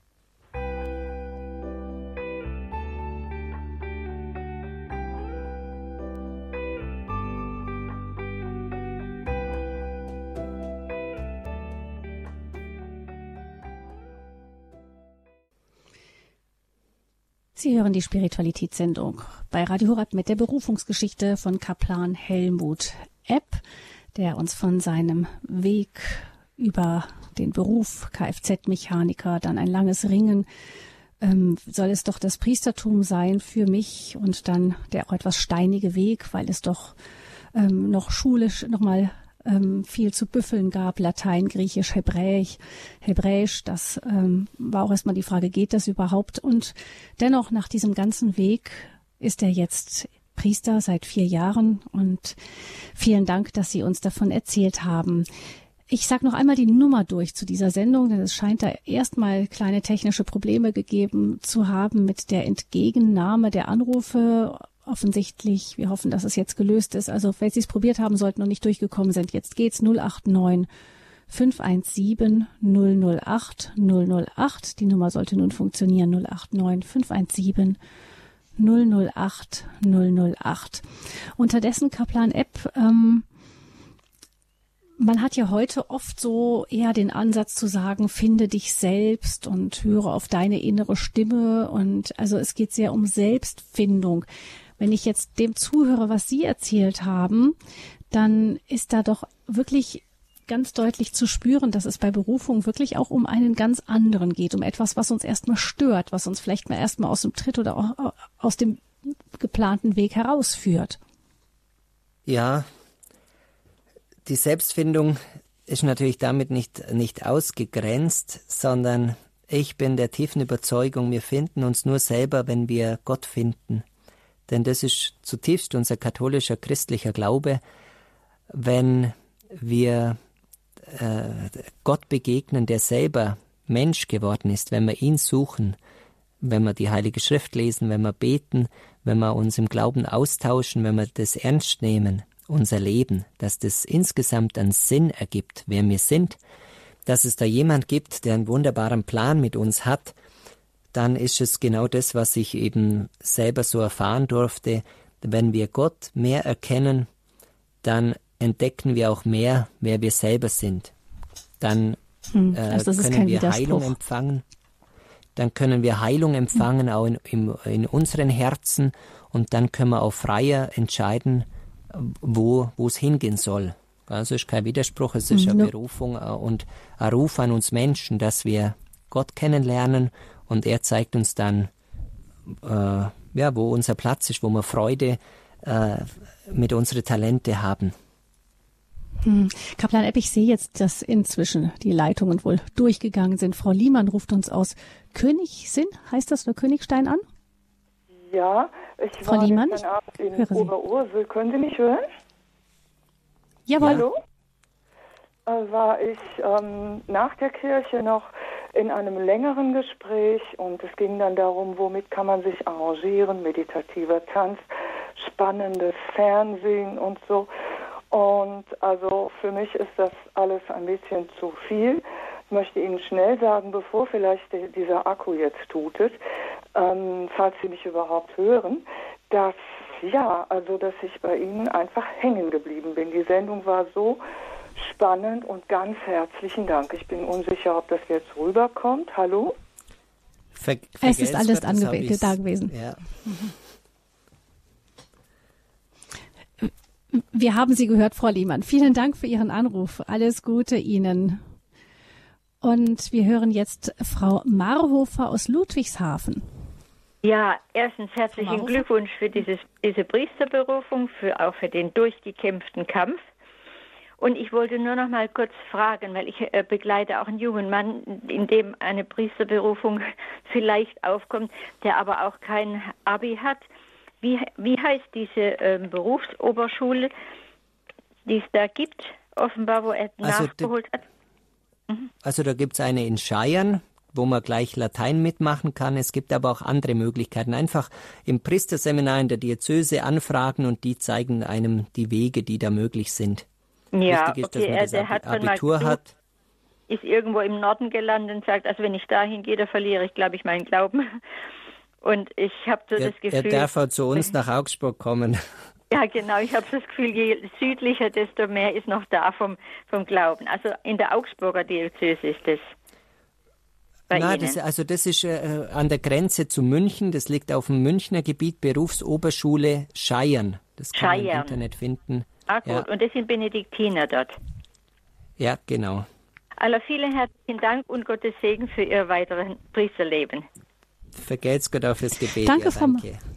Sie hören die Spiritualitätssendung bei Radio Horeb mit der Berufungsgeschichte von Kaplan Helmut Epp, der uns von seinem Weg über den Beruf Kfz-Mechaniker, dann ein langes Ringen, soll es doch das Priestertum sein für mich und dann der auch etwas steinige Weg, weil es doch noch schulisch nochmal viel zu büffeln gab, Latein, Griechisch, Hebräisch, das war auch erstmal die Frage, geht das überhaupt? Und dennoch nach diesem ganzen Weg ist er jetzt Priester seit 4 Jahren und vielen Dank, dass Sie uns davon erzählt haben. Ich sage noch einmal die Nummer durch zu dieser Sendung, denn es scheint da erstmal kleine technische Probleme gegeben zu haben mit der Entgegennahme der Anrufe. Offensichtlich, wir hoffen, dass es jetzt gelöst ist. Also, wenn Sie es probiert haben sollten und nicht durchgekommen sind, jetzt geht's 089 517 008 008. Die Nummer sollte nun funktionieren, 089 517 008 008. Unterdessen, Kaplan Epp, man hat ja heute oft so eher den Ansatz zu sagen, finde dich selbst und höre auf deine innere Stimme. Und also es geht sehr um Selbstfindung. Wenn ich jetzt dem zuhöre, was Sie erzählt haben, dann ist da doch wirklich ganz deutlich zu spüren, dass es bei Berufung wirklich auch um einen ganz anderen geht, um etwas, was uns erstmal stört, was uns vielleicht mal erstmal aus dem Tritt oder auch aus dem geplanten Weg herausführt. Ja, die Selbstfindung ist natürlich damit nicht ausgegrenzt, sondern ich bin der tiefen Überzeugung, wir finden uns nur selber, wenn wir Gott finden. Denn das ist zutiefst unser katholischer, christlicher Glaube, wenn wir Gott begegnen, der selber Mensch geworden ist, wenn wir ihn suchen, wenn wir die Heilige Schrift lesen, wenn wir beten, wenn wir uns im Glauben austauschen, wenn wir das ernst nehmen, unser Leben, dass das insgesamt einen Sinn ergibt, wer wir sind, dass es da jemand gibt, der einen wunderbaren Plan mit uns hat, dann ist es genau das, was ich eben selber so erfahren durfte. Wenn wir Gott mehr erkennen, dann entdecken wir auch mehr, wer wir selber sind. Dann können wir Heilung empfangen. Dann können wir Heilung empfangen, auch in unseren Herzen. Und dann können wir auch freier entscheiden, wo es hingehen soll. Also es ist kein Widerspruch, es ist eine Berufung und ein Ruf an uns Menschen, dass wir Gott kennenlernen und er zeigt uns dann, wo unser Platz ist, wo wir Freude mit unseren Talente haben. Kaplan Epp, ich sehe jetzt, dass inzwischen die Leitungen wohl durchgegangen sind. Frau Liemann ruft uns aus Königssinn, heißt das, oder Königstein an? Ja, ich Frau war Liemann, gestern Abend in Oberursel. Können Sie mich hören? Jawohl. Hallo? War ich nach der Kirche noch in einem längeren Gespräch und es ging dann darum, womit kann man sich arrangieren, meditativer Tanz, spannendes Fernsehen und so. Und also für mich ist das alles ein bisschen zu viel. Ich möchte Ihnen schnell sagen, bevor vielleicht dieser Akku jetzt tutet, falls Sie mich überhaupt hören, dass ich bei Ihnen einfach hängen geblieben bin. Die Sendung war so spannend und ganz herzlichen Dank. Ich bin unsicher, ob das jetzt rüberkommt. Hallo? Es ist alles da gewesen. Ja. Wir haben Sie gehört, Frau Lehmann. Vielen Dank für Ihren Anruf. Alles Gute Ihnen. Und wir hören jetzt Frau Marhofer aus Ludwigshafen. Ja, erstens herzlichen Glückwunsch für diese Priesterberufung, auch für den durchgekämpften Kampf. Und ich wollte nur noch mal kurz fragen, weil ich begleite auch einen jungen Mann, in dem eine Priesterberufung vielleicht aufkommt, der aber auch kein Abi hat. Wie heißt diese Berufsoberschule, die es da gibt, offenbar, wo er nachgeholt hat? Also da gibt es eine in Scheiern, wo man gleich Latein mitmachen kann. Es gibt aber auch andere Möglichkeiten. Einfach im Priesterseminar in der Diözese anfragen und die zeigen einem die Wege, die da möglich sind. Ja, wichtig ist, dass man das Abitur hat. Ist irgendwo im Norden gelandet und sagt, also wenn ich dahin gehe, da verliere ich, glaube ich, meinen Glauben. Und ich habe so das Gefühl... Er darf auch zu uns nach Augsburg kommen. Ja, genau. Ich habe das Gefühl, je südlicher, desto mehr ist noch da vom Glauben. Also in der Augsburger Diözese ist das bei Ihnen. Das ist an der Grenze zu München. Das liegt auf dem Münchner Gebiet, Berufsoberschule Scheiern. Das kann man im Internet finden. Ah, gut. Ja. Und das sind Benediktiner dort? Ja, genau. Also vielen herzlichen Dank und Gottes Segen für Ihr weiteres Priesterleben. Vergelt's Gott auch fürs Gebet. Danke, Frau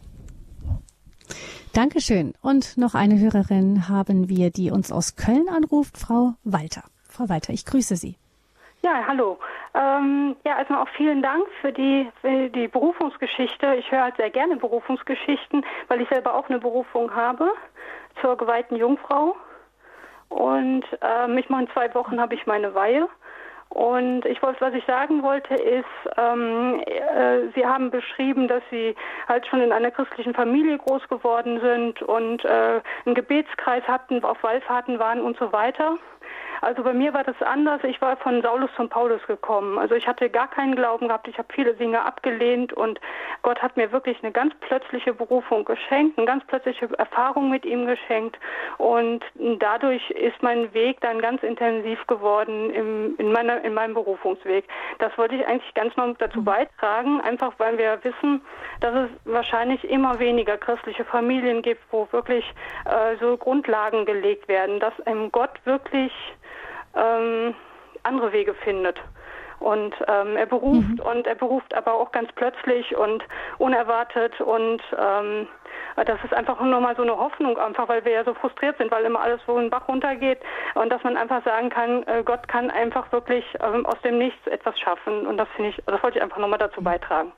Dankeschön. Und noch eine Hörerin haben wir, die uns aus Köln anruft, Frau Walter. Frau Walter, ich grüße Sie. Ja, hallo. Erstmal auch vielen Dank für die Berufungsgeschichte. Ich höre halt sehr gerne Berufungsgeschichten, weil ich selber auch eine Berufung habe zur geweihten Jungfrau. Und in 2 Wochen habe ich meine Weihe. Und was ich sagen wollte, ist, Sie haben beschrieben, dass Sie halt schon in einer christlichen Familie groß geworden sind und einen Gebetskreis hatten, auf Wallfahrten waren und so weiter. Also bei mir war das anders. Ich war von Saulus zum Paulus gekommen. Also ich hatte gar keinen Glauben gehabt. Ich habe viele Dinge abgelehnt und Gott hat mir wirklich eine ganz plötzliche Berufung geschenkt, eine ganz plötzliche Erfahrung mit ihm geschenkt. Und dadurch ist mein Weg dann ganz intensiv geworden in meinem Berufungsweg. Das wollte ich eigentlich ganz noch dazu beitragen, einfach weil wir wissen, dass es wahrscheinlich immer weniger christliche Familien gibt, wo wirklich so Grundlagen gelegt werden, dass Gott wirklich andere Wege findet. Und er beruft und er beruft aber auch ganz plötzlich und unerwartet und das ist einfach nochmal so eine Hoffnung, einfach weil wir ja so frustriert sind, weil immer alles so einen Bach runtergeht und dass man einfach sagen kann, Gott kann einfach wirklich aus dem Nichts etwas schaffen und das wollte ich einfach nochmal dazu beitragen.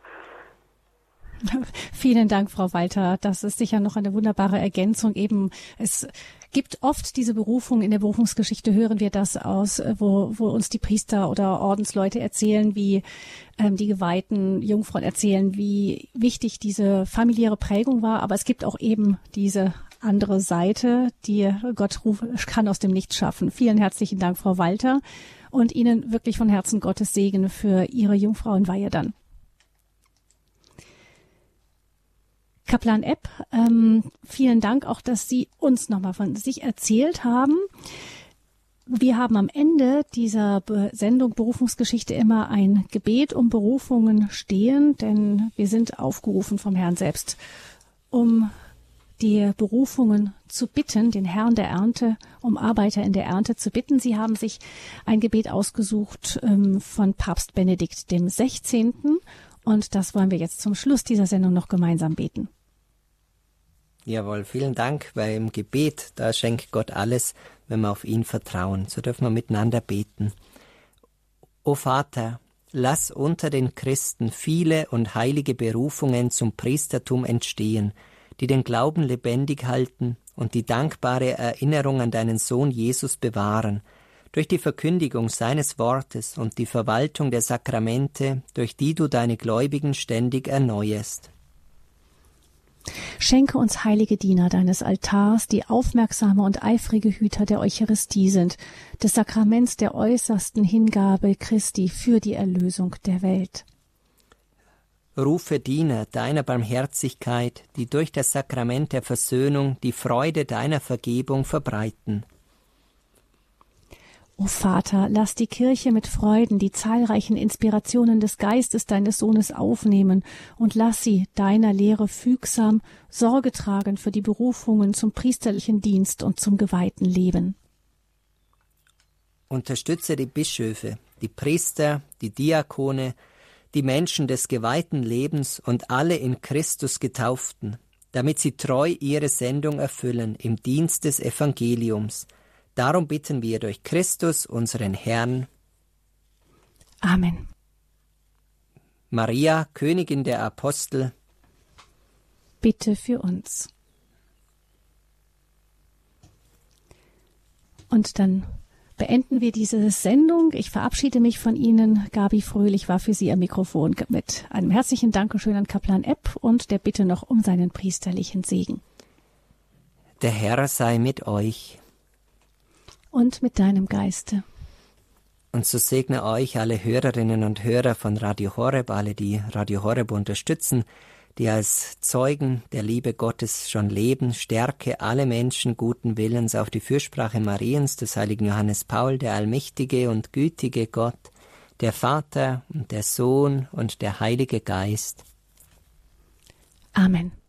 Vielen Dank, Frau Walter. Das ist sicher noch eine wunderbare Ergänzung. Eben, es gibt oft diese Berufung, in der Berufungsgeschichte hören wir das aus, wo uns die Priester oder Ordensleute erzählen, wie die geweihten Jungfrauen erzählen, wie wichtig diese familiäre Prägung war. Aber es gibt auch eben diese andere Seite, die Gott kann aus dem Nichts schaffen. Vielen herzlichen Dank, Frau Walter, und Ihnen wirklich von Herzen Gottes Segen für Ihre Jungfrauenweihe dann. Kaplan Epp, vielen Dank auch, dass Sie uns nochmal von sich erzählt haben. Wir haben am Ende dieser Sendung Berufungsgeschichte immer ein Gebet um Berufungen stehen, denn wir sind aufgerufen vom Herrn selbst, um die Berufungen zu bitten, den Herrn der Ernte, um Arbeiter in der Ernte zu bitten. Sie haben sich ein Gebet ausgesucht von Papst Benedikt dem 16. Und das wollen wir jetzt zum Schluss dieser Sendung noch gemeinsam beten. Jawohl, vielen Dank, weil im Gebet, da schenkt Gott alles, wenn wir auf ihn vertrauen. So dürfen wir miteinander beten. O Vater, lass unter den Christen viele und heilige Berufungen zum Priestertum entstehen, die den Glauben lebendig halten und die dankbare Erinnerung an deinen Sohn Jesus bewahren, durch die Verkündigung seines Wortes und die Verwaltung der Sakramente, durch die du deine Gläubigen ständig erneuerst. Schenke uns heilige Diener deines Altars, die aufmerksame und eifrige Hüter der Eucharistie sind, des Sakraments der äußersten Hingabe Christi für die Erlösung der Welt. Rufe Diener deiner Barmherzigkeit, die durch das Sakrament der Versöhnung die Freude deiner Vergebung verbreiten. O Vater, lass die Kirche mit Freuden die zahlreichen Inspirationen des Geistes deines Sohnes aufnehmen und lass sie deiner Lehre fügsam Sorge tragen für die Berufungen zum priesterlichen Dienst und zum geweihten Leben. Unterstütze die Bischöfe, die Priester, die Diakone, die Menschen des geweihten Lebens und alle in Christus Getauften, damit sie treu ihre Sendung erfüllen im Dienst des Evangeliums. Darum bitten wir durch Christus, unseren Herrn. Amen. Maria, Königin der Apostel, bitte für uns. Und dann beenden wir diese Sendung. Ich verabschiede mich von Ihnen. Gabi Fröhlich war für Sie am Mikrofon mit einem herzlichen Dankeschön an Kaplan Epp und der Bitte noch um seinen priesterlichen Segen. Der Herr sei mit euch. Und mit deinem Geiste. Und so segne euch alle Hörerinnen und Hörer von Radio Horeb, alle, die Radio Horeb unterstützen, die als Zeugen der Liebe Gottes schon leben, stärke alle Menschen guten Willens auf die Fürsprache Mariens, des heiligen Johannes Paul, der allmächtige und gütige Gott, der Vater und der Sohn und der Heilige Geist. Amen.